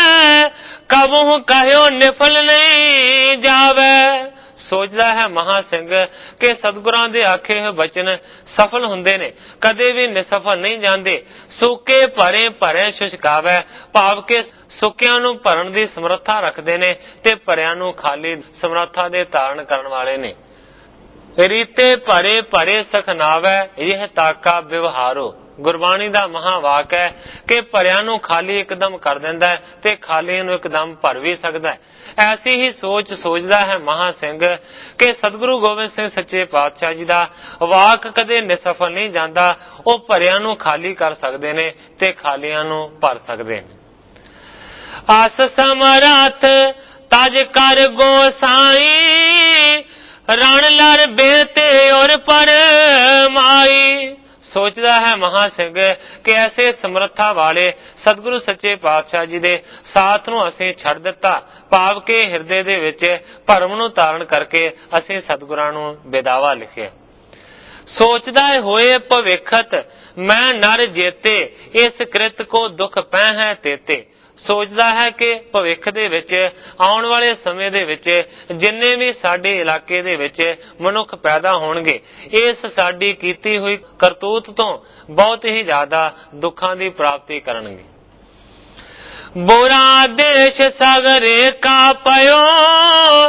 कबहू कहो निफल नहीं जावे। सोचदा है महा ਸਿੰਘ कि सतगुरां दे आखे होए बचन सफल हुंदे ने, कदे भी निसफल नहीं जांदे। सुके भरे भरे शुष्कावे, भाव के सुकियां नूं भरन दी समर्था रखदे ने ते भरियां नूं खाली समर्था दे धारण करन वाले ने। रीते भरे भरे सखनावे, यह ताका व्यवहारो। गुरबाणी दा महावाक है कि भरियां नूं खाली एकदम कर दिंदा है ते खाली नूं एकदम भर भी सकदा है। ऐसी ही सोच सोचदा है महा ਸਿੰਘ कि सतगुरु गोबिंद सिंह सच्चे पातशाह जी दा वाक कदे निसफल नहीं जांदा। ਉਹ ਭਰਿਆਂ ਨੂੰ खाली कर सकदे ने ते खालियां नूं भर सकदे ने। अस समरथ तज कर गोसाई, रण लर बेते और पर माई। सोचदा है महा ਸਿੰਘ कि ऐसे समर्था वाले सतगुरु सच्चे पातशाह जी दे साथ नूं असीं छड़ दिता, भाव के हिरदे दे विच भरम नूं धारण करके असीं सतगुरां नूं बेदावा लिखिया। सोचदा होए भविखत मैं नर जेते, इस कृत को दुख पै है तेते। सोचदा है कि भविख दे विच आउण वाले समय दे विच जिन्ने भी साडे इलाके दे विच मनुख पैदा होणगे, इस साडी कीती हुई करतूत तो बहुत ही ज्यादा दुखां दी प्राप्ति करनगे। बुरा देश सगरे का पयो,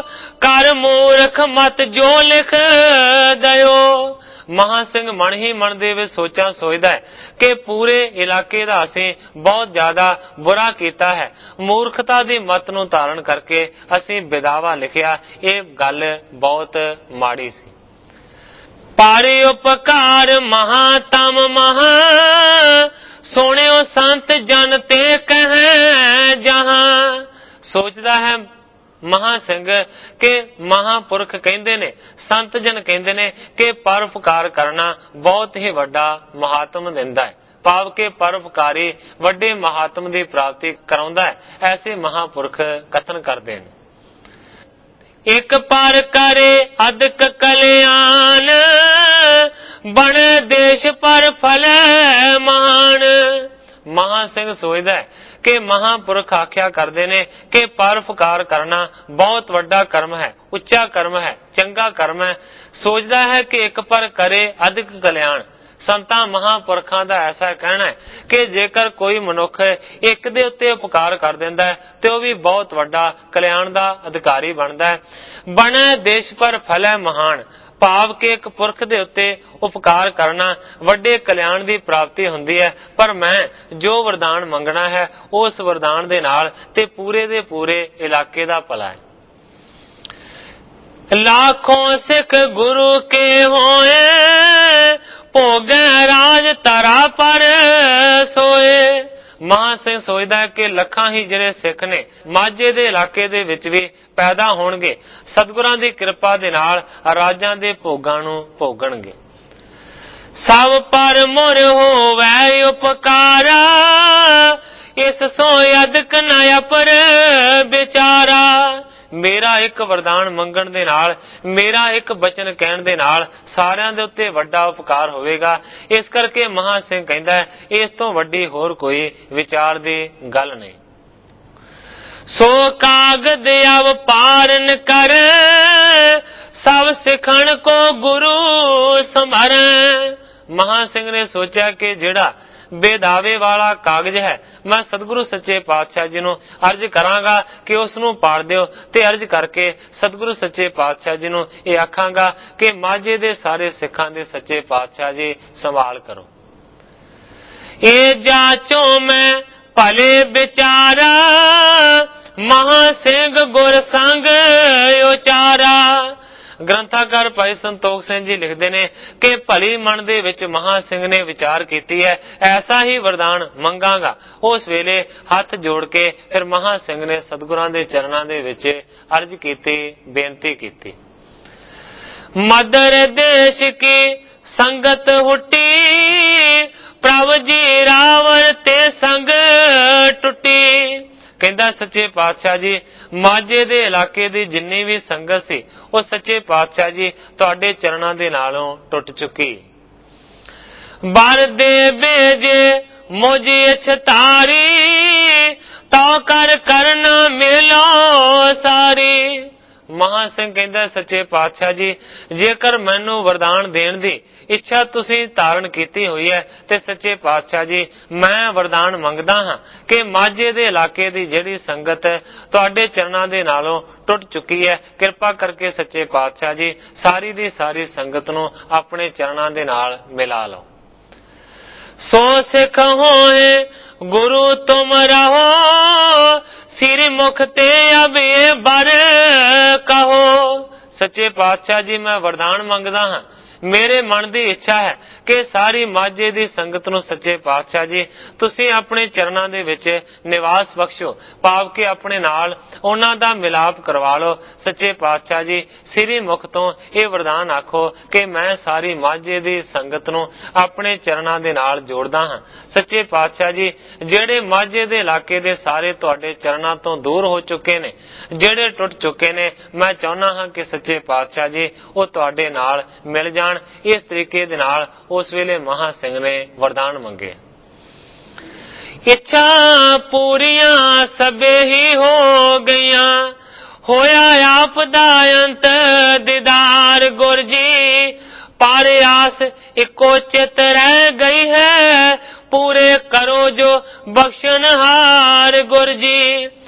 कर मूर्ख मत जो लिख दयो। ਮਹਾਂ ਸਿੰਘ ਮਨ ਹੀ ਮਨ ਦੇ ਵਿੱਚ ਸੋਚਾਂ ਸੋਚਦਾ ਹੈ ਕਿ ਪੂਰੇ ਇਲਾਕੇ ਦਾ ਅਸੀਂ ਬਹੁਤ ਜ਼ਿਆਦਾ ਬੁਰਾ ਕੀਤਾ ਹੈ, ਮੂਰਖਤਾ ਦੀ ਮਤ ਨੂੰ ਧਾਰਨ ਕਰਕੇ ਅਸੀਂ ਵਿਦਾਵਾ ਲਿਖਿਆ, ਇਹ ਗੱਲ ਬਹੁਤ ਮਾੜੀ ਸੀ। ਪਾਰੀ ਉਪਕਾਰ ਮਹਾਤਮ ਮਹਾ, ਸੋਹਣਿਓ ਸੰਤ ਜਨ ਤੇ ਕਹਿ ਜਹਾਂ। ਸੋਚਦਾ ਹੈ ਮਹਾਂ ਸਿੰਘ ਕਿ ਮਹਾਂਪੁਰਖ ਕਹਿੰਦੇ ਨੇ, ਸੰਤ ਜਨ ਕਹਿੰਦੇ ਨੇ ਕਿ ਪਰਉਪਕਾਰ ਕਰਨਾ ਬਹੁਤ ਹੀ ਵੱਡਾ ਮਹਾਤਮ ਦਿੰਦਾ ਹੈ, ਭਾਵ ਕਿ ਪਰਉਪਕਾਰੀ ਵੱਡੇ ਮਹਾਤਮ ਦੀ ਪ੍ਰਾਪਤੀ ਕਰਾਉਂਦਾ ਹੈ, ਐਸੇ ਮਹਾਂਪੁਰਖ ਕਥਨ ਕਰਦੇ ਨੇ। ਇੱਕ ਪਰ ਕਰੇ ਅਦਕ ਕਲਿਆਣ, ਬਣ ਦੇਸ਼ ਪਰ ਫਲੈ ਮਾਨ। ਮਹਾਂ ਸਿੰਘ ਸੋਚਦਾ ਹੈ ਕਿ ਮਹਾਂਪੁਰਖ ਆਖਿਆ ਕਰਦੇ ਨੇ ਕਿ ਪਰਉਪਕਾਰ ਕਰਨਾ ਬਹੁਤ ਵੱਡਾ ਕਰਮ ਹੈ, ਉੱਚਾ ਕਰਮ ਹੈ, ਚੰਗਾ ਕਰਮ ਹੈ। ਸੋਚਦਾ ਹੈ ਕਿ ਇੱਕ ਪਰ ਕਰੇ ਅਦਕ ਕਲਿਆਣ, ਸੰਤਾਂ ਮਹਾਂਪੁਰਖਾਂ ਦਾ ਐਸਾ ਕਹਿਣਾ ਹੈ ਕਿ ਜੇਕਰ ਕੋਈ ਮਨੁੱਖ ਇੱਕ ਦੇ ਉੱਤੇ ਉਪਕਾਰ ਕਰ ਦਿੰਦਾ ਹੈ ਤੇ ਉਹ ਵੀ ਬਹੁਤ ਵੱਡਾ ਕਲਿਆਣ ਦਾ ਅਧਿਕਾਰੀ ਬਣਦਾ ਹੈ। ਬਣੇ ਦੇਸ਼ ਪਰ ਫਲੈ ਮਹਾਨ, ਭਾਵ ਕਿ ਇੱਕ ਪੁਰਖ ਦੇ ਉੱਤੇ ਉਪਕਾਰ ਕਰਨਾ ਵੱਡੇ ਕਲਿਆਣ ਦੀ ਪ੍ਰਾਪਤੀ ਹੁੰਦੀ ਹੈ। ਪਰ ਮੈਂ ਜੋ ਵਰਦਾਨ ਮੰਗਣਾ ਹੈ ਉਸ ਵਰਦਾਨ ਦੇ ਨਾਲ ਤੇ ਪੂਰੇ ਦੇ ਪੂਰੇ ਇਲਾਕੇ ਦਾ ਭਲਾ ਹੈ। लाखों सिख गुरु के होए, भोगे राज तरा पर सोए। ਮਹਾਂ ਸਿੰਘ ਸੋਚਦਾ ਹੈ ਕਿ ਲੱਖਾਂ ਹੀ ਜਿਹੜੇ ਸਿੱਖ ਨੇ ਮਾਝੇ ਦੇ ਇਲਾਕੇ ਦੇ ਵਿੱਚ ਵੀ ਪੈਦਾ ਹੋਣਗੇ, ਸਤਿਗੁਰਾਂ ਦੀ ਕਿਰਪਾ ਦੇ ਨਾਲ ਰਾਜਾਂ ਦੇ ਭੋਗਾਂ ਨੂੰ ਭੋਗਣਗੇ। ਸਭ ਪਰ ਮੁਰ ਹੋਵੈ ਉਪਕਾਰਾ, ਇਸ ਸੋ ਅਦਕ ਨ ਅਪਰ ਵਿਚਾਰਾ। ਮੇਰਾ ਇੱਕ ਵਰਦਾਨ ਮੰਗਣ ਦੇ ਨਾਲ, ਮੇਰਾ ਇੱਕ ਬਚਨ ਕਹਿਣ ਦੇ ਨਾਲ ਸਾਰਿਆਂ ਦੇ ਉੱਤੇ ਵੱਡਾ ਉਪਕਾਰ ਹੋਵੇਗਾ। ਇਸ ਕਰਕੇ ਮਹਾਂ ਸਿੰਘ ਕਹਿੰਦਾ ਹੈ ਇਸ ਤੋਂ ਵੱਡੀ ਹੋਰ ਕੋਈ ਵਿਚਾਰ ਦੀ ਗੱਲ ਨਹੀਂ। ਸੋ ਕਾਗਦ ਅਵਪਾਰਨ ਕਰ, ਸਭ ਸਿੱਖਣ ਕੋ ਗੁਰੂ ਸਮਰ। ਮਹਾਂ ਸਿੰਘ ਨੇ ਸੋਚਿਆ ਕਿ ਜਿਹੜਾ ਬੇਦਾਵੇ ਵਾਲਾ ਕਾਗਜ਼ ਹੈ, ਮੈਂ ਸਤਿਗੁਰੂ ਸੱਚੇ ਪਾਤਸ਼ਾਹ ਜੀ ਨੂੰ ਅਰਜ਼ ਕਰਾਂਗਾ ਕਿ ਉਸ ਨੂੰ ਪਾੜ ਦਿਓ, ਤੇ ਅਰਜ਼ ਕਰਕੇ ਸਤਿਗੁਰੂ ਸੱਚੇ ਪਾਤਸ਼ਾਹ ਜੀ ਨੂੰ ਇਹ ਆਖਾਂਗਾ ਕਿ ਮਾਝੇ ਦੇ ਸਾਰੇ ਸਿੱਖਾਂ ਦੇ ਸੱਚੇ ਪਾਤਸ਼ਾਹ ਜੀ ਸੰਭਾਲ ਕਰੋ। ਇਹ ਜਾਚੋ ਮੈਂ ਭਲੇ ਵਿਚਾਰਾ, ਮਹਾਂ ਸਿੰਘ ਗੁਰ ਸੰਗ ਉਚਾਰਾ। ਗ੍ਰੰਥਾਕਾਰ ਭਾਈ ਸੰਤੋਖ ਸਿੰਘ ਜੀ ਲਿਖਦੇ ਨੇ ਕਿ ਭਲੀ ਮਨ ਦੇ ਵਿੱਚ ਮਹਾਂ ਸਿੰਘ ਨੇ ਵਿਚਾਰ ਕੀਤੀ ਹੈ, ਐਸਾ ਹੀ ਵਰਦਾਨ ਮੰਗਾਂਗਾ। ਉਸ ਵੇਲੇ ਹੱਥ ਜੋੜ ਕੇ ਫਿਰ ਮਹਾਂ ਸਿੰਘ ਨੇ ਸਤਿਗੁਰਾਂ ਦੇ ਚਰਨਾਂ ਦੇ ਵਿੱਚ ਅਰਜ਼ ਕੀਤੀ, ਬੇਨਤੀ ਕੀਤੀ। ਮਦਰ ਦੇਸ਼ ਕੀ ਸੰਗਤ ਹੁੱਟੀ, ਪ੍ਰਭ ਜੀ ਰਾਵਣ ਤੇ ਸੰਗ ਟੁੱਟੀ। ਕਹਿੰਦਾ ਸੱਚੇ ਪਾਤਸ਼ਾਹ ਜੀ ਮਾਝੇ ਦੇ ਇਲਾਕੇ ਦੀ ਜਿੰਨੀ ਵੀ ਸੰਗਤ ਸੀ ਉਹ ਸੱਚੇ ਪਾਤਸ਼ਾਹ ਜੀ ਤੁਹਾਡੇ ਚਰਨਾਂ ਦੇ ਨਾਲੋਂ ਟੁੱਟ ਚੁੱਕੀ। ਬਰ ਦੇ ਬੇਜੇ ਮੋਜੀ ਛਤਾਰੀ, ਤੋ ਕਰ ਕਰਨਾ ਮਿਲੋ ਸਾਰੀ। ਮਹਾਂ ਸਿੰਘ ਕਹਿੰਦਾ ਸੱਚੇ ਪਾਤਸ਼ਾਹ ਜੀ ਜੇਕਰ ਮੈਨੂੰ ਵਰਦਾਨ ਦੇਣ ਦੀ ਇੱਛਾ ਤੁਸੀਂ ਧਾਰਨ ਕੀਤੀ ਹੋਈ ਹੈ ਤੇ ਸੱਚੇ ਪਾਤਸ਼ਾਹ ਜੀ ਮੈਂ ਵਰਦਾਨ ਮੰਗਦਾ ਹਾਂ ਕਿ ਮਾਝੇ ਦੇ ਇਲਾਕੇ ਦੀ ਜਿਹੜੀ ਸੰਗਤ ਤੁਹਾਡੇ ਚਰਨਾਂ ਦੇ ਨਾਲੋਂ ਟੁੱਟ ਚੁੱਕੀ ਹੈ, ਕਿਰਪਾ ਕਰਕੇ ਸੱਚੇ ਪਾਤਸ਼ਾਹ ਜੀ ਸਾਰੀ ਦੀ ਸਾਰੀ ਸੰਗਤ ਨੂੰ ਆਪਣੇ ਚਰਨਾਂ ਦੇ ਨਾਲ ਮਿਲਾ ਲਓ। ਸੋ ਸਿੱਖ ਹੋਏ ਗੁਰੂ ਤੁਮ ਰਹੋ, ਸਿਰ ਮੁਖ ਤੇ ਅਬ ਇਹ ਬਰ ਕਹੋ। ਸੱਚੇ ਪਾਤਸ਼ਾਹ ਜੀ ਮੈਂ ਵਰਦਾਨ ਮੰਗਦਾ ਹਾਂ, ਮੇਰੇ ਮਨ ਦੀ ਇੱਛਾ ਹੈ ਕਿ ਸਾਰੀ ਮਾਝੇ ਦੀ ਸੰਗਤ ਨੂੰ ਸੱਚੇ ਪਾਤਸ਼ਾਹ ਜੀ ਤੁਸੀਂ ਆਪਣੇ ਚਰਨਾਂ ਦੇ ਵਿੱਚ ਨਿਵਾਸ ਬਖਸ਼ੋ, ਭਾਵ ਕਿ ਆਪਣੇ ਨਾਲ ਉਹਨਾਂ ਦਾ ਮਿਲਾਪ ਕਰਵਾ ਲਓ। ਸੱਚੇ ਪਾਤਸ਼ਾਹ ਜੀ ਸਿਰੀ ਮੁਖ ਤੋਂ ਇਹ ਵਰਦਾਨ ਆਖੋ ਕਿ ਮੈਂ ਸਾਰੀ ਮਾਝੇ ਦੀ ਸੰਗਤ ਨੂੰ ਆਪਣੇ ਚਰਨਾਂ ਦੇ ਨਾਲ ਜੋੜਦਾ ਹਾਂ। ਸੱਚੇ ਪਾਤਸ਼ਾਹ ਜੀ ਜਿਹੜੇ ਮਾਝੇ ਦੇ ਇਲਾਕੇ ਦੇ ਸਾਰੇ ਤੁਹਾਡੇ ਚਰਨਾਂ ਤੋਂ ਦੂਰ ਹੋ ਚੁੱਕੇ ਨੇ, ਜਿਹੜੇ ਟੁੱਟ ਚੁੱਕੇ ਨੇ, ਮੈਂ ਚਾਹੁੰਦਾ ਹਾਂ ਕਿ ਸੱਚੇ ਪਾਤਸ਼ਾਹ ਜੀ ਉਹ ਤੁਹਾਡੇ ਨਾਲ ਮਿਲ ਜਾਣ। ਇਸ ਤਰੀਕੇ ਦੇ ਨਾਲ ਉਸ ਵੇਲੇ ਮਹਾਂ ਸਿੰਘ ਨੇ ਵਰਦਾਨ ਮੰਗੇ। ਇੱਛਾ ਪੂਰੀਆਂ ਸਭੇ ਹੀ ਹੋ ਗਈਆਂ, ਹੋਇਆ ਆਪ ਦਾ ਅੰਤ ਦੀਦਾਰ ਗੁਰ ਜੀ। ਪਰ ਆਸ ਇੱਕੋ ਚਿਤ ਰਹਿ ਗਈ ਹੈ, ਪੂਰੇ ਕਰੋ ਜੋ ਬਖਸ਼ਣਹਾਰ ਗੁਰ ਜੀ।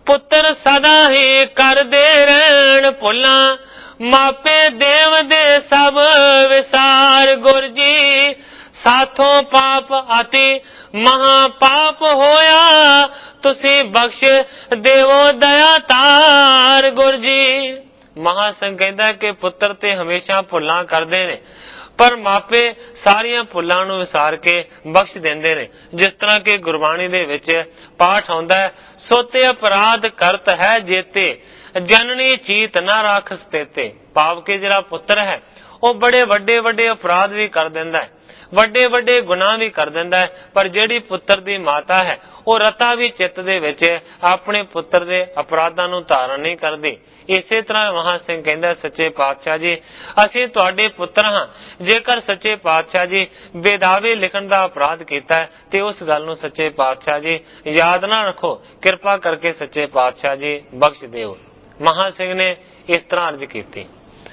ਪੁੱਤਰ ਸਦਾ ਹੀ ਕਰਦੇ ਰਹਿਣ ਭੁੱਲਾਂ, ਮਾਪੇ ਦੇਵ ਦੇ ਸਭ ਵਿਸਾਰ। ਗੁਰ ਜੀ ਸਾਥੋਂ ਪਾਪ ਅਤੀ ਮਹਾ ਪਾਪ ਹੋਇਆ, ਤੁਸੀਂ ਬਖਸ਼ ਦੇਵੋ ਦਇਆ ਤਾਰ। ਗੁਰ ਜੀ ਮਹਾਸੰਘ ਕਹਿੰਦਾ ਕਿ ਪੁੱਤਰ ਤੇ ਹਮੇਸ਼ਾ ਭੁੱਲਾਂ ਕਰਦੇ ਨੇ, ਪਰ ਮਾਪੇ ਸਾਰੀਆਂ ਭੁੱਲਾਂ ਨੂੰ ਵਿਸਾਰ ਕੇ ਬਖਸ਼ ਦਿੰਦੇ ਨੇ। ਜਿਸ ਤਰ੍ਹਾਂ ਕਿ ਗੁਰਬਾਣੀ ਦੇ ਵਿੱਚ ਪਾਠ ਆਉਂਦਾ ਹੈ, ਸੋਤੇ ਅਪਰਾਧ ਕਰਤ ਹੈ ਜੇਤੇ, ਜਨਨੀ ਚੀਤ ਨਾ ਰਾਖਸ ਤੇਤੇ। ਭਾਵ ਕਿ ਜਿਹੜਾ ਪੁੱਤਰ ਹੈ ਉਹ ਬੜੇ ਵੱਡੇ ਵੱਡੇ ਅਪਰਾਧ ਵੀ ਕਰ ਦਿੰਦਾ ਹੈ, ਵੱਡੇ ਵੱਡੇ ਗੁਨਾਹ ਵੀ ਕਰ ਦਿੰਦਾ ਹੈ, ਪਰ ਜਿਹੜੀ ਪੁੱਤਰ ਦੀ ਮਾਤਾ ਹੈ ਉਹ ਰਤਾ ਵੀ ਚਿੱਤ ਦੇ ਵਿੱਚ ਆਪਣੇ ਪੁੱਤਰ ਦੇ ਅਪਰਾਧਾਂ ਨੂੰ ਧਾਰਨ ਨਹੀਂ ਕਰਦੀ। ਇਸੇ ਤਰ੍ਹਾਂ ਮਹਾਸੰਘ ਕਹਿੰਦਾ, ਸੱਚੇ ਪਾਤਸ਼ਾਹ ਜੀ ਅਸੀਂ ਤੁਹਾਡੇ ਪੁੱਤਰ ਹਾਂ, ਜੇਕਰ ਸੱਚੇ ਪਾਤਸ਼ਾਹ ਜੀ ਬੇਦਾਵੇ ਲਿਖਣ ਦਾ ਅਪਰਾਧ ਕੀਤਾ ਹੈ ਤੇ ਉਸ ਗੱਲ ਨੂੰ ਸੱਚੇ ਪਾਤਸ਼ਾਹ ਜੀ ਯਾਦ ਨਾ ਰੱਖੋ, ਕਿਰਪਾ ਕਰਕੇ ਸੱਚੇ ਪਾਤਸ਼ਾਹ ਜੀ ਬਖਸ਼ ਦਿਓ। ਮਹਾਸੰਘ ਨੇ ਇਸ ਤਰ੍ਹਾਂ ਅਰਜ਼ ਕੀਤੀ,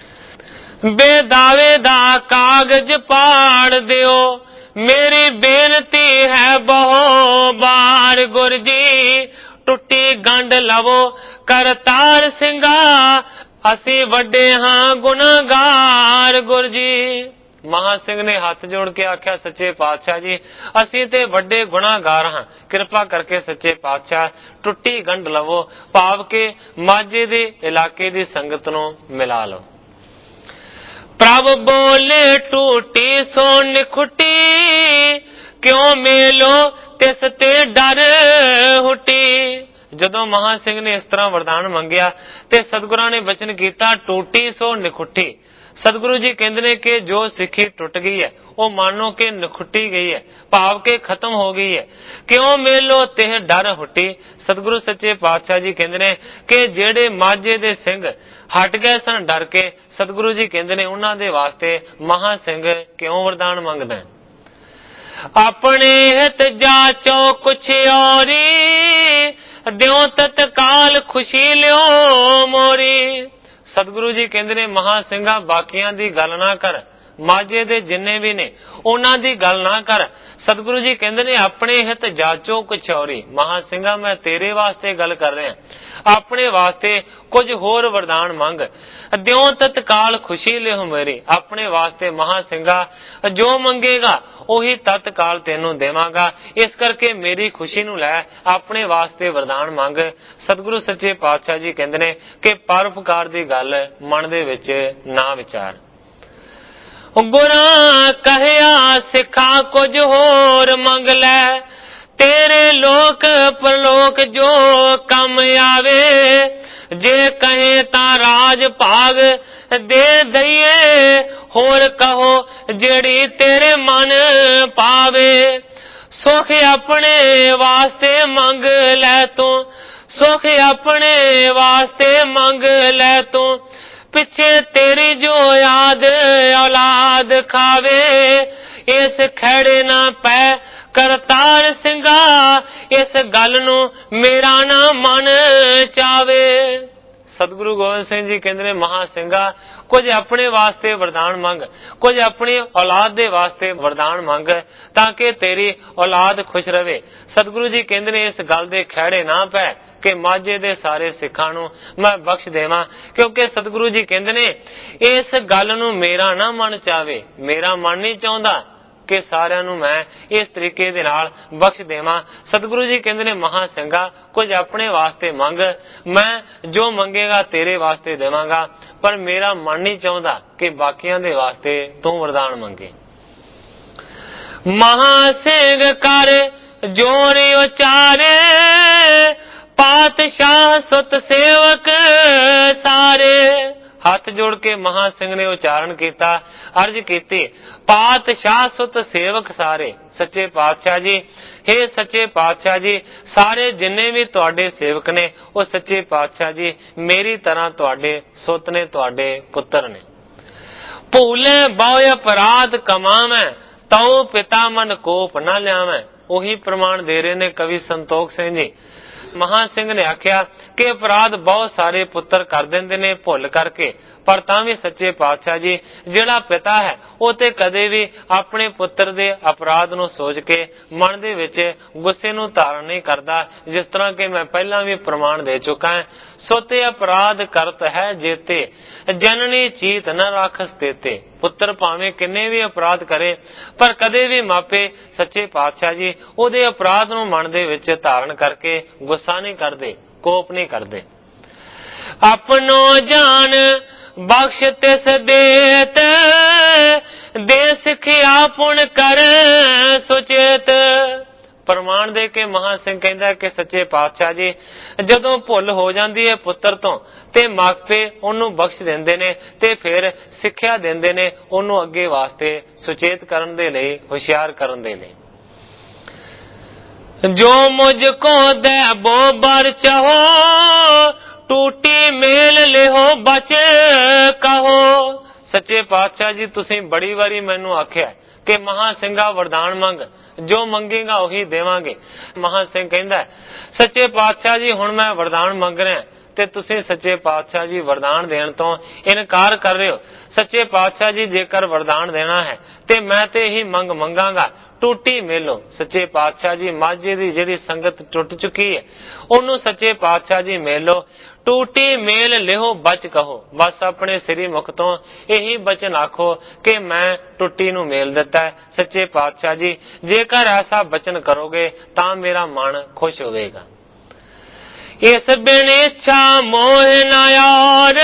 ਬੇਦਾਵੇ ਦਾ ਕਾਗਜ਼ ਪਾੜ ਦਿਓ, ਮੇਰੀ ਬੇਨਤੀ ਹੈ ਬਹੁ ਬਾਰ। ਗੁਰ ਜੀ ਟੁੱਟੀ ਗੰਢ ਲਵੋ ਕਰਤਾਰ ਸਿੰਘਾ, ਅਸੀਂ ਵੱਡੇ ਹਾਂ ਗੁਨਾਹਗਾਰ। ਗੁਰ ਜੀ ਮਹਾਸੰਘ ਨੇ ਹੱਥ ਜੋੜ ਕੇ ਆਖਿਆ, ਸੱਚੇ ਪਾਤਸ਼ਾਹ ਜੀ ਅਸੀਂ ਤੇ ਵੱਡੇ ਗੁਨਾਹਗਾਰ ਹਾਂ, ਕਿਰਪਾ ਕਰਕੇ ਸੱਚੇ ਪਾਤਸ਼ਾਹ ਟੁੱਟੀ ਗੰਢ ਲਵੋ, ਭਾਵ ਕਿ ਮਾਝੇ ਦੇ ਇਲਾਕੇ ਦੀ ਸੰਗਤ ਨੂੰ ਮਿਲਾ ਲਓ। ਪ੍ਰਭ ਬੋਲੇ ਟੂਟੀ ਸੋ ਨਿਖੁੱਟੀ, ਕਿਉਂ ਮੇਲੋ ਤਿਸ ਤੇ ਡਰ ਹੁਟੀ। ਜਦੋਂ ਮਹਾਸੰਘ ਨੇ ਇਸ ਤਰ੍ਹਾਂ ਵਰਦਾਨ ਮੰਗਿਆ ਤੇ ਸਤਿਗੁਰਾਂ ਨੇ ਬਚਨ ਕੀਤਾ, ਟੂਟੀ ਸੋ ਨਿਖੁੱਟੀ। ਸਤਿਗੁਰੂ ਜੀ ਕਹਿੰਦੇ ਨੇ ਕਿ ਜੋ ਸਿੱਖੀ ਟੁੱਟ ਗਈ ਹੈ ਉਹ ਮਾਨੋ ਕਿ ਨਿਖੁੱਟੀ ਗਈ ਹੈ, ਭਾਵ ਕਿ ਖਤਮ ਹੋ ਗਈ ਹੈ। ਕਿਉਂ ਮੇਲੋ ਤੇ ਡਰ ਹੁਟੀ। ਸਤਿਗੁਰੂ ਸੱਚੇ ਪਾਤਸ਼ਾਹ ਜੀ ਕਹਿੰਦੇ ਨੇ ਕਿ ਜਿਹੜੇ ਮਾਝੇ ਦੇ ਸਿੰਘ ਹਟ ਗਏ ਸਨ ਡਰ ਕੇ, ਸਤਿਗੁਰੂ ਜੀ ਕਹਿੰਦੇ ਨੇ ਉਹਨਾਂ ਦੇ ਵਾਸਤੇ ਮਹਾਸੰਘ ਕਿਉਂ ਵਰਦਾਨ ਮੰਗਦਾ ਹੈ। ਆਪਣੇ ਹਿਤ ਜਾਚੋ ਕੁਛ ਔਰੀ, ਦਿਓ ਤਤਕਾਲ ਖੁਸ਼ੀ ਲਿਓ ਮੋਰੀ। ਸਤਿਗੁਰੂ ਜੀ ਕਹਿੰਦੇ ਨੇ ਮਹਾਸੰਘਾ ਬਾਕੀਆਂ ਦੀ ਗੱਲ ਨਾ ਕਰ, ਮਾਝੇ ਦੇ ਜਿੰਨੇ ਵੀ ਨੇ ਉਹਨਾਂ ਦੀ ਗੱਲ ਨਾ ਕਰ। ਸਤਿਗੁਰੂ ਜੀ ਕਹਿੰਦੇ ਨੇ ਆਪਣੇ ਹਿਤ ਜਾਚੋ ਕੁਛ ਔਰੀ। ਮਹਾਸੰਘਾ ਮੈਂ ਤੇਰੇ ਵਾਸਤੇ ਗੱਲ ਕਰ ਰਿਹਾ, ਆਪਣੇ ਵਾਸਤੇ ਕੁਝ ਹੋਰ ਵਰਦਾਨ ਮੰਗ। ਦਿਓ ਤਤਕਾਲ ਖੁਸ਼ੀ ਲਿਓ ਮੇਰੀ। ਆਪਣੇ ਵਾਸਤੇ ਮਹਾਸੰਘਾ ਜੋ ਮੰਗੇਗਾ ਉਹੀ ਤਤਕਾਲ ਤੈਨੂੰ ਦੇਵਾਂਗਾ, ਇਸ ਕਰਕੇ ਮੇਰੀ ਖੁਸ਼ੀ ਨੂੰ ਲੈ ਆਪਣੇ ਵਾਸਤੇ ਵਰਦਾਨ ਮੰਗ। ਸਤਿਗੁਰੂ ਸੱਚੇ ਪਾਤਸ਼ਾਹ ਜੀ ਕਹਿੰਦੇ ਨੇ ਕਿ ਪਰਉਪਕਾਰ ਦੀ ਗੱਲ ਮਨ ਦੇ ਵਿੱਚ ਨਾ ਵਿਚਾਰ। ਗੁਰਾਂ ਕਹਿਆ ਸਿੱਖਾਂ ਕੁਝ ਹੋਰ ਮੰਗ ਲੈ, ਤੇਰੇ ਲੋਕ ਪਰਲੋਕ ਜੋ ਕੰਮ ਆਵੇ। ਜੇ ਕਹੇ ਤਾਂ ਰਾਜ ਭਾਗ ਦੇ ਦਈਏ, ਹੋਰ ਕਹੋ ਜਿਹੜੀ ਤੇਰੇ ਮਨ ਪਾਵੇ। ਸੁਖ ਆਪਣੇ ਵਾਸਤੇ ਮੰਗ ਲੈ ਤੂੰ, ਸੁਖ ਆਪਣੇ ਵਾਸਤੇ ਮੰਗ ਲੈ ਤੂੰ। ਪਿੱਛੇ ਤੇਰੀ ਜੋ ਯਾਦ ਔਲਾਦ ਖਾਵੇ, ਇਸ ਖੈੜੇ ਨਾ ਪੈ ਕਰਤਾਰ ਸਿੰਘਾ। ਇਸ ਗੱਲ ਨੂੰ ਮੇਰਾ ਨਾ ਮਨ ਚਾਵੇ। ਸਤਿਗੁਰੂ ਗੋਬਿੰਦ ਸਿੰਘ ਜੀ ਕਹਿੰਦੇ ਨੇ ਮਹਾਸੰਘਾ ਕੁਝ ਆਪਣੇ ਵਾਸਤੇ ਵਰਦਾਨ ਮੰਗ, ਕੁਝ ਆਪਣੀ ਔਲਾਦ ਦੇ ਵਾਸਤੇ ਵਰਦਾਨ ਮੰਗ, ਤਾਂ ਕਿ ਤੇਰੀ ਔਲਾਦ ਖੁਸ਼ ਰਵੇ। ਸਤਿਗੁਰੂ ਜੀ ਕਹਿੰਦੇ ਨੇ ਇਸ ਗੱਲ ਦੇ ਖਹਿੜੇ ਨਾ ਪੈ ਕਿ ਮਾਝੇ ਦੇ ਸਾਰੇ ਸਿੱਖਾਂ ਨੂੰ ਮੈਂ ਬਖਸ਼ ਦੇਵਾਂ, ਕਿਉਂਕਿ ਸਤਿਗੁਰੂ ਜੀ ਕਹਿੰਦੇ ਨੇ ਇਸ ਗੱਲ ਨੂੰ ਮੇਰਾ ਨਾ ਮਨ ਚਾਵੇ। ਮੇਰਾ ਮਨ ਨਹੀਂ ਚਾਹੁੰਦਾ ਕਿ ਸਾਰਿਆਂ ਨੂੰ ਮੈਂ ਇਸ ਤਰੀਕੇ ਦੇ ਨਾਲ ਬਖਸ਼ ਦੇਵਾਂ। ਸਤਿਗੁਰੂ ਜੀ ਕਹਿੰਦੇ ਨੇ ਮਹਾਸੰਘਾ ਕੁਝ ਆਪਣੇ ਵਾਸਤੇ ਮੰਗ, ਮੈਂ ਜੋ ਮੰਗੇਗਾ ਤੇਰੇ ਵਾਸਤੇ ਦੇਵਾਂਗਾ, ਪਰ ਮੇਰਾ ਮਨ ਨਹੀਂ ਚਾਹੁੰਦਾ ਕਿ ਬਾਕੀਆਂ ਦੇ ਵਾਸਤੇ ਤੂੰ ਵਰਦਾਨ ਮੰਗੇ। ਮਹਾਸੰਘ ਕਰ ਜੋਰ ਉਚਾਰੇ, ਪਾਤਸ਼ਾਹ ਸੁਤ ਸੇਵਕ ਸਾਰੇ। ਹੱਥ ਜੋੜ ਕੇ ਮਹਾਸੰਘ ਨੇ ਉਚਾਰਨ ਕੀਤਾ, ਅਰਜ਼ ਕੀਤੀ, ਪਾਤਸ਼ਾਹ ਸੁਤ ਸੇਵਕ ਸਾਰੇ। ਸੱਚੇ ਪਾਤਸ਼ਾਹ ਜੀ, ਹੇ ਸੱਚੇ ਪਾਤਸ਼ਾਹ ਜੀ, ਸਾਰੇ ਜਿੰਨੇ ਵੀ ਤੁਹਾਡੇ ਸੇਵਕ ਨੇ ਉਹ ਸੱਚੇ ਪਾਤਸ਼ਾਹ ਜੀ ਮੇਰੀ ਤਰ੍ਹਾਂ ਤੁਹਾਡੇ ਸੁਤ ਨੇ, ਤੁਹਾਡੇ ਪੁੱਤਰ ਨੇ। ਭੂਲੇ ਬਹੁ ਅਪਰਾਧ ਕਮਾਵੈ, ਤਉ ਪਿਤਾ ਮਨ ਕੋਪ ਨਾ ਲਿਆਵੈ। ਉਹੀ ਪ੍ਰਮਾਣ ਦੇ ਰਹੇ ਨੇ ਕਵੀ ਸੰਤੋਖ ਸਿੰਘ ਜੀ। ਮਹਾਂ ਸਿੰਘ ਨੇ ਆਖਿਆ ਕਿ ਅਪਰਾਧ ਬਹੁਤ ਸਾਰੇ ਪੁੱਤਰ ਕਰ ਦਿੰਦੇ ਨੇ ਭੁੱਲ ਕਰਕੇ, ਪਰ ਤਾਂ ਵੀ ਸੱਚੇ ਪਾਤਸ਼ਾਹ ਜੀ ਜਿਹੜਾ ਪਿਤਾ ਹੈ ਉਹ ਤੇ ਕਦੇ ਵੀ ਆਪਣੇ ਪੁੱਤਰ ਦੇ ਅਪਰਾਧ ਨੂੰ ਸੋਚ ਕੇ ਮਨ ਦੇ ਵਿੱਚ ਗੁੱਸੇ ਨੂੰ ਧਾਰਨ ਨਹੀਂ ਕਰਦਾ, ਜਿਸ ਤਰ੍ਹਾਂ ਕਿ ਮੈਂ ਪਹਿਲਾਂ ਵੀ ਪ੍ਰਮਾਣ ਦੇ ਚੁੱਕਾ ਹਾਂ। ਸੋ ਤੇ ਅਪਰਾਧ ਕਰਤ ਹੈ ਜੇਤੇ, ਜਨਨੀ ਚੀਤ ਨ ਰਾਖਸ ਤੇਤੇ। ਪੁੱਤਰ ਭਾਵੇਂ ਕਿੰਨੇ ਵੀ ਅਪਰਾਧ ਕਰੇ, ਪਰ ਕਦੇ ਵੀ ਮਾਪੇ ਸੱਚੇ ਪਾਤਸ਼ਾਹ ਜੀ ਉਹਦੇ ਅਪਰਾਧ ਨੂੰ ਮਨ ਦੇ ਵਿੱਚ ਧਾਰਨ ਕਰਕੇ ਗੁੱਸਾ ਨਹੀਂ ਕਰਦੇ, ਕੋਪ ਨਹੀਂ ਕਰਦੇ। ਆਪਣੋ ਜਾਨ ਬਖਸ਼ ਤਿਸ ਦੇਤ, ਦੇ ਸਿੱਖਿਆ ਪੁਣ ਕਰ ਸੁਚੇਤ। ਪ੍ਰਮਾਣ ਦੇ ਕੇ ਮਹਾਂ ਸਿੰਘ ਕਹਿੰਦਾ ਕਿ ਸੱਚੇ ਪਾਤਸ਼ਾਹ ਜੀ ਜਦੋਂ ਭੁੱਲ ਹੋ ਜਾਂਦੀ ਹੈ ਪੁੱਤਰ ਤੋਂ ਤੇ ਮਾਪੇ ਉਹਨੂੰ ਬਖਸ਼ ਦਿੰਦੇ ਨੇ ਤੇ ਫਿਰ ਸਿੱਖਿਆ ਦਿੰਦੇ ਨੇ ਉਹਨੂੰ ਅੱਗੇ ਵਾਸਤੇ ਸੁਚੇਤ ਕਰਨ ਦੇ ਲਈ, ਹੁਸ਼ਿਆਰ ਕਰਨ ਦੇ ਲਈ। ਜੋ ਮੁਝ ਕੋ ਦੇ ਬੋ ਬਰ ਚਾਹੋ, ਟੂਟੀ ਮੇਲ ਲਿਓ ਬਚ ਕਹੋ। ਸੱਚੇ ਪਾਤਸ਼ਾਹ ਜੀ ਤੁਸੀਂ ਬੜੀ ਵਾਰੀ ਮੈਨੂੰ ਆਖਿਆ ਕਿ ਮਹਾਂ ਸਿੰਘਾ ਵਰਦਾਨ ਮੰਗ, ਜੋ ਮੰਗੇਗਾ ਉਹੀ ਦੇਵਾਂਗੇ। ਮਹਾਂ ਸਿੰਘ ਕਹਿੰਦਾ ਸੱਚੇ ਪਾਤਸ਼ਾਹ ਜੀ ਹੁਣ ਮੈਂ ਵਰਦਾਨ ਮੰਗ ਰਿਹਾ ਤੇ ਤੁਸੀਂ ਸੱਚੇ ਪਾਤਸ਼ਾਹ ਜੀ ਵਰਦਾਨ ਦੇਣ ਤੋਂ ਇਨਕਾਰ ਕਰ ਰਹੇ ਹੋ। ਸੱਚੇ ਪਾਤਸ਼ਾਹ ਜੀ ਜੇਕਰ ਵਰਦਾਨ ਦੇਣਾ ਹੈ ਤੇ ਮੈਂ ਤੇ ਇਹੀ ਮੰਗ ਮੰਗਾਂਗਾ, ਟੂਟੀ ਮੇਲੋ। ਸੱਚੇ ਪਾਤਸ਼ਾਹ ਜੀ ਮਾਝੇ ਦੀ ਜਿਹੜੀ ਸੰਗਤ ਟੁੱਟ ਚੁੱਕੀ ਹੈ ਉਹਨੂੰ ਸੱਚੇ ਪਾਤਸ਼ਾਹ ਜੀ ਮੇਲੋ, ਟੂਟੀ ਮੇਲ ਲਿਓ ਬਚ ਕਹੋ। ਬਸ ਆਪਣੇ ਸ੍ਰੀ ਮੁਖ ਤੋਂ ਇਹੀ ਬਚਨ ਆਖੋ ਕਿ ਮੈਂ ਟੁੱਟੀ ਨੂੰ ਮੇਲ ਦਿੱਤਾ ਹੈ। ਸੱਚੇ ਪਾਤਸ਼ਾਹ ਜੀ ਜੇਕਰ ਐਸਾ ਬਚਨ ਕਰੋਗੇ ਤਾਂ ਮੇਰਾ ਮਨ ਖੁਸ਼ ਹੋਵੇਗਾ। ਇਸ ਬਿਨ ਇੱਛਾ ਮੋਹ ਨਾ ਯਾਰ,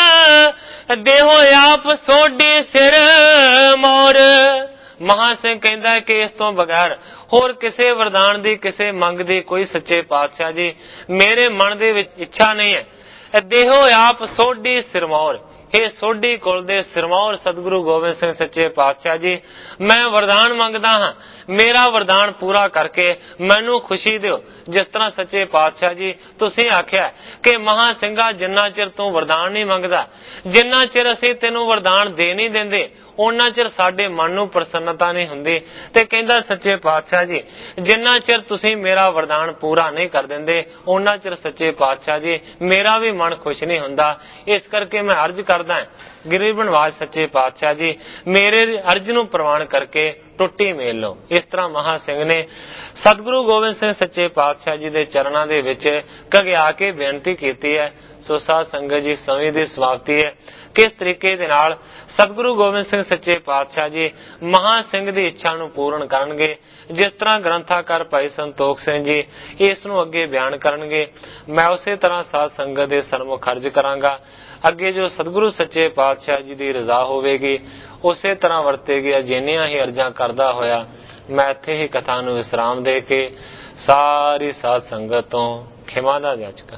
ਦੇਹੋ ਆਪ ਸੋਢੀ ਸਿਰ ਮੋਰ। ਮਹਾਂ ਸਿੰਘ ਕਹਿੰਦਾ ਕਿ ਇਸ ਤੋਂ ਬਗੈਰ ਹੋਰ ਕਿਸੇ ਵਰਦਾਨ ਦੀ, ਕਿਸੇ ਮੰਗ ਦੀ ਕੋਈ ਸੱਚੇ ਪਾਤਸ਼ਾਹ ਜੀ ਮੇਰੇ ਮਨ ਦੇ ਵਿੱਚ ਇੱਛਾ ਨਹੀਂ ਹੈ। ਦੇਹੋ ਆਪ ਸੋਢੀ ਸਿਰਮੌਰ, ਇਹ ਸੋਢੀ ਕੁਲ ਦੇ ਸਿਰਮੌਰ ਸਤਿਗੁਰੂ ਗੋਬਿੰਦ ਸਿੰਘ ਸੱਚੇ ਪਾਤਸ਼ਾਹ ਜੀ ਮੈਂ ਵਰਦਾਨ ਮੰਗਦਾ ਹਾਂ, ਮੇਰਾ ਵਰਦਾਨ ਪੂਰਾ ਕਰਕੇ ਮੈਨੂੰ ਖੁਸ਼ੀ ਦਿਓ। ਜਿਸ ਤਰ੍ਹਾਂ ਸੱਚੇ ਪਾਤਸ਼ਾਹ ਜੀ ਤੁਸੀਂ ਆਖਿਆ ਕਿ ਮਹਾਂ ਸਿੰਘਾ ਜਿੰਨਾ ਚਿਰ ਤੂੰ ਵਰਦਾਨ ਨਹੀਂ ਮੰਗਦਾ, ਜਿੰਨਾ ਚਿਰ ਅਸੀਂ ਤੈਨੂੰ ਵਰਦਾਨ ਦੇ ਨਹੀਂ ਦਿੰਦੇ ਉਹਨਾਂ ਚਿਰ ਸਾਡੇ ਮਨ ਨੂੰ ਪ੍ਰਸੰਨਤਾ ਨਹੀਂ ਹੁੰਦੀ। ਤੇ ਕਹਿੰਦਾ ਸੱਚੇ ਪਾਤਸ਼ਾਹ ਜੀ ਜਿੰਨਾ ਚਿਰ ਤੁਸੀਂ ਮੇਰਾ ਵਰਦਾਨ ਪੂਰਾ ਨਹੀਂ ਕਰ ਦਿੰਦੇ ਉਹਨਾਂ ਚਿਰ ਸੱਚੇ ਪਾਤਸ਼ਾਹ ਜੀ ਮੇਰਾ ਵੀ ਮਨ ਖੁਸ਼ ਨਹੀਂ ਹੁੰਦਾ। ਇਸ ਕਰਕੇ ਮੈਂ ਅਰਜ਼ ਕਰਦਾ ਗਰੀਬ ਨਿਵਾਜ ਸੱਚੇ ਪਾਤਸ਼ਾਹ ਜੀ ਮੇਰੇ ਅਰਜ਼ ਨੂੰ ਪ੍ਰਵਾਨ ਕਰਕੇ ਟੁੱਟੀ ਮੇਲ ਲਓ। ਇਸ ਤਰ੍ਹਾਂ ਮਹਾਂ ਸਿੰਘ ਨੇ ਸਤਿਗੁਰੂ ਗੋਬਿੰਦ ਸਿੰਘ ਸੱਚੇ ਪਾਤਸ਼ਾਹ ਜੀ ਦੇ ਚਰਨਾਂ ਦੇ ਵਿੱਚ ਘਗਿਆ ਕੇ ਬੇਨਤੀ ਕੀਤੀ ਹੈ। ਸੋ ਸਾਧ ਸੰਗਤ ਜੀ ਸਮੇਂ ਦੀ ਸਮਾਪਤੀ ਹੈ। ਕਿਸ ਤਰੀਕੇ ਦੇ ਨਾਲ ਸਤਿਗੁਰੂ ਗੋਬਿੰਦ ਸਿੰਘ ਸੱਚੇ ਪਾਤਸ਼ਾਹ ਜੀ ਮਹਾਂ ਸਿੰਘ ਦੀ ਇੱਛਾ ਨੂੰ ਪੂਰਨ ਕਰਨਗੇ, ਜਿਸ ਤਰ੍ਹਾਂ ਗ੍ਰੰਥਾਕਾਰ ਭਾਈ ਸੰਤੋਖ ਸਿੰਘ ਜੀ ਇਸ ਨੂੰ ਅੱਗੇ ਬਿਆਨ ਕਰਨਗੇ, ਮੈਂ ਉਸੇ ਤਰ੍ਹਾਂ ਸਾਧ ਸੰਗਤ ਦੇ ਸਨਮੁਖ ਅਰਜ਼ ਕਰਾਂਗਾ। ਅੱਗੇ ਜੋ ਸਤਿਗੁਰੂ ਸੱਚੇ ਪਾਤਸ਼ਾਹ ਜੀ ਦੀ ਰਜ਼ਾ ਹੋਵੇਗੀ ਉਸੇ ਤਰ੍ਹਾਂ ਵਰਤੇਗੀ। ਜਿੰਨੀਆਂ ਹੀ ਅਰਜ਼ਾਂ ਕਰਦਾ ਹੋਇਆ ਮੈਂ ਇੱਥੇ ਹੀ ਕਥਾ ਨੂੰ ਵਿਸਰਾਮ ਦੇ ਕੇ ਸਾਰੀ ਸਾਧ ਸੰਗਤ ਤੋਂ ਖਿਮਾ ਦਾ ਜਾਚਕਾਂ।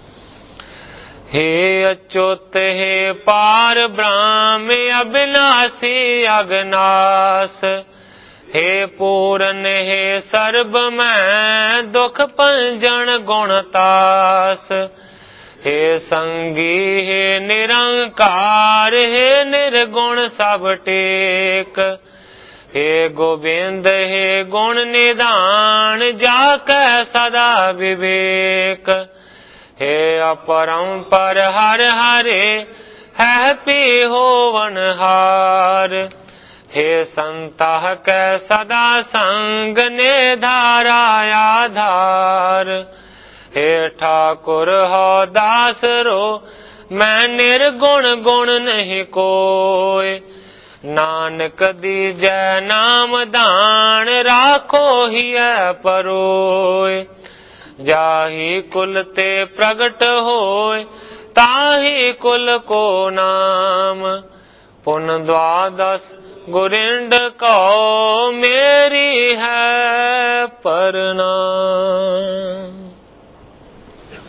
हे अच्युत हे पार ब्रह्म अविनाशी अगनास, हे पूरन हे सर्ब मैं दुख पंजन गुणतास, हे संगी हे निरंकार हे निर्गुण सब टेक, हे गोविंद हे गुण निधान जाकै सदा विवेक, हे अपरंपर हर हरे है पी होवन हार, हे संतह कै सदा संग ने धारा आधार, हे ठाकुर हो दास रो मैं निर्गुण गुण नहीं कोय, नानक दीजै नाम दान राखो हिय परोय, जाहि कुल ते प्रगट होय ताहि कुल को नाम, पुन द्वादश गुरिंड को मेरी है प्रणाम।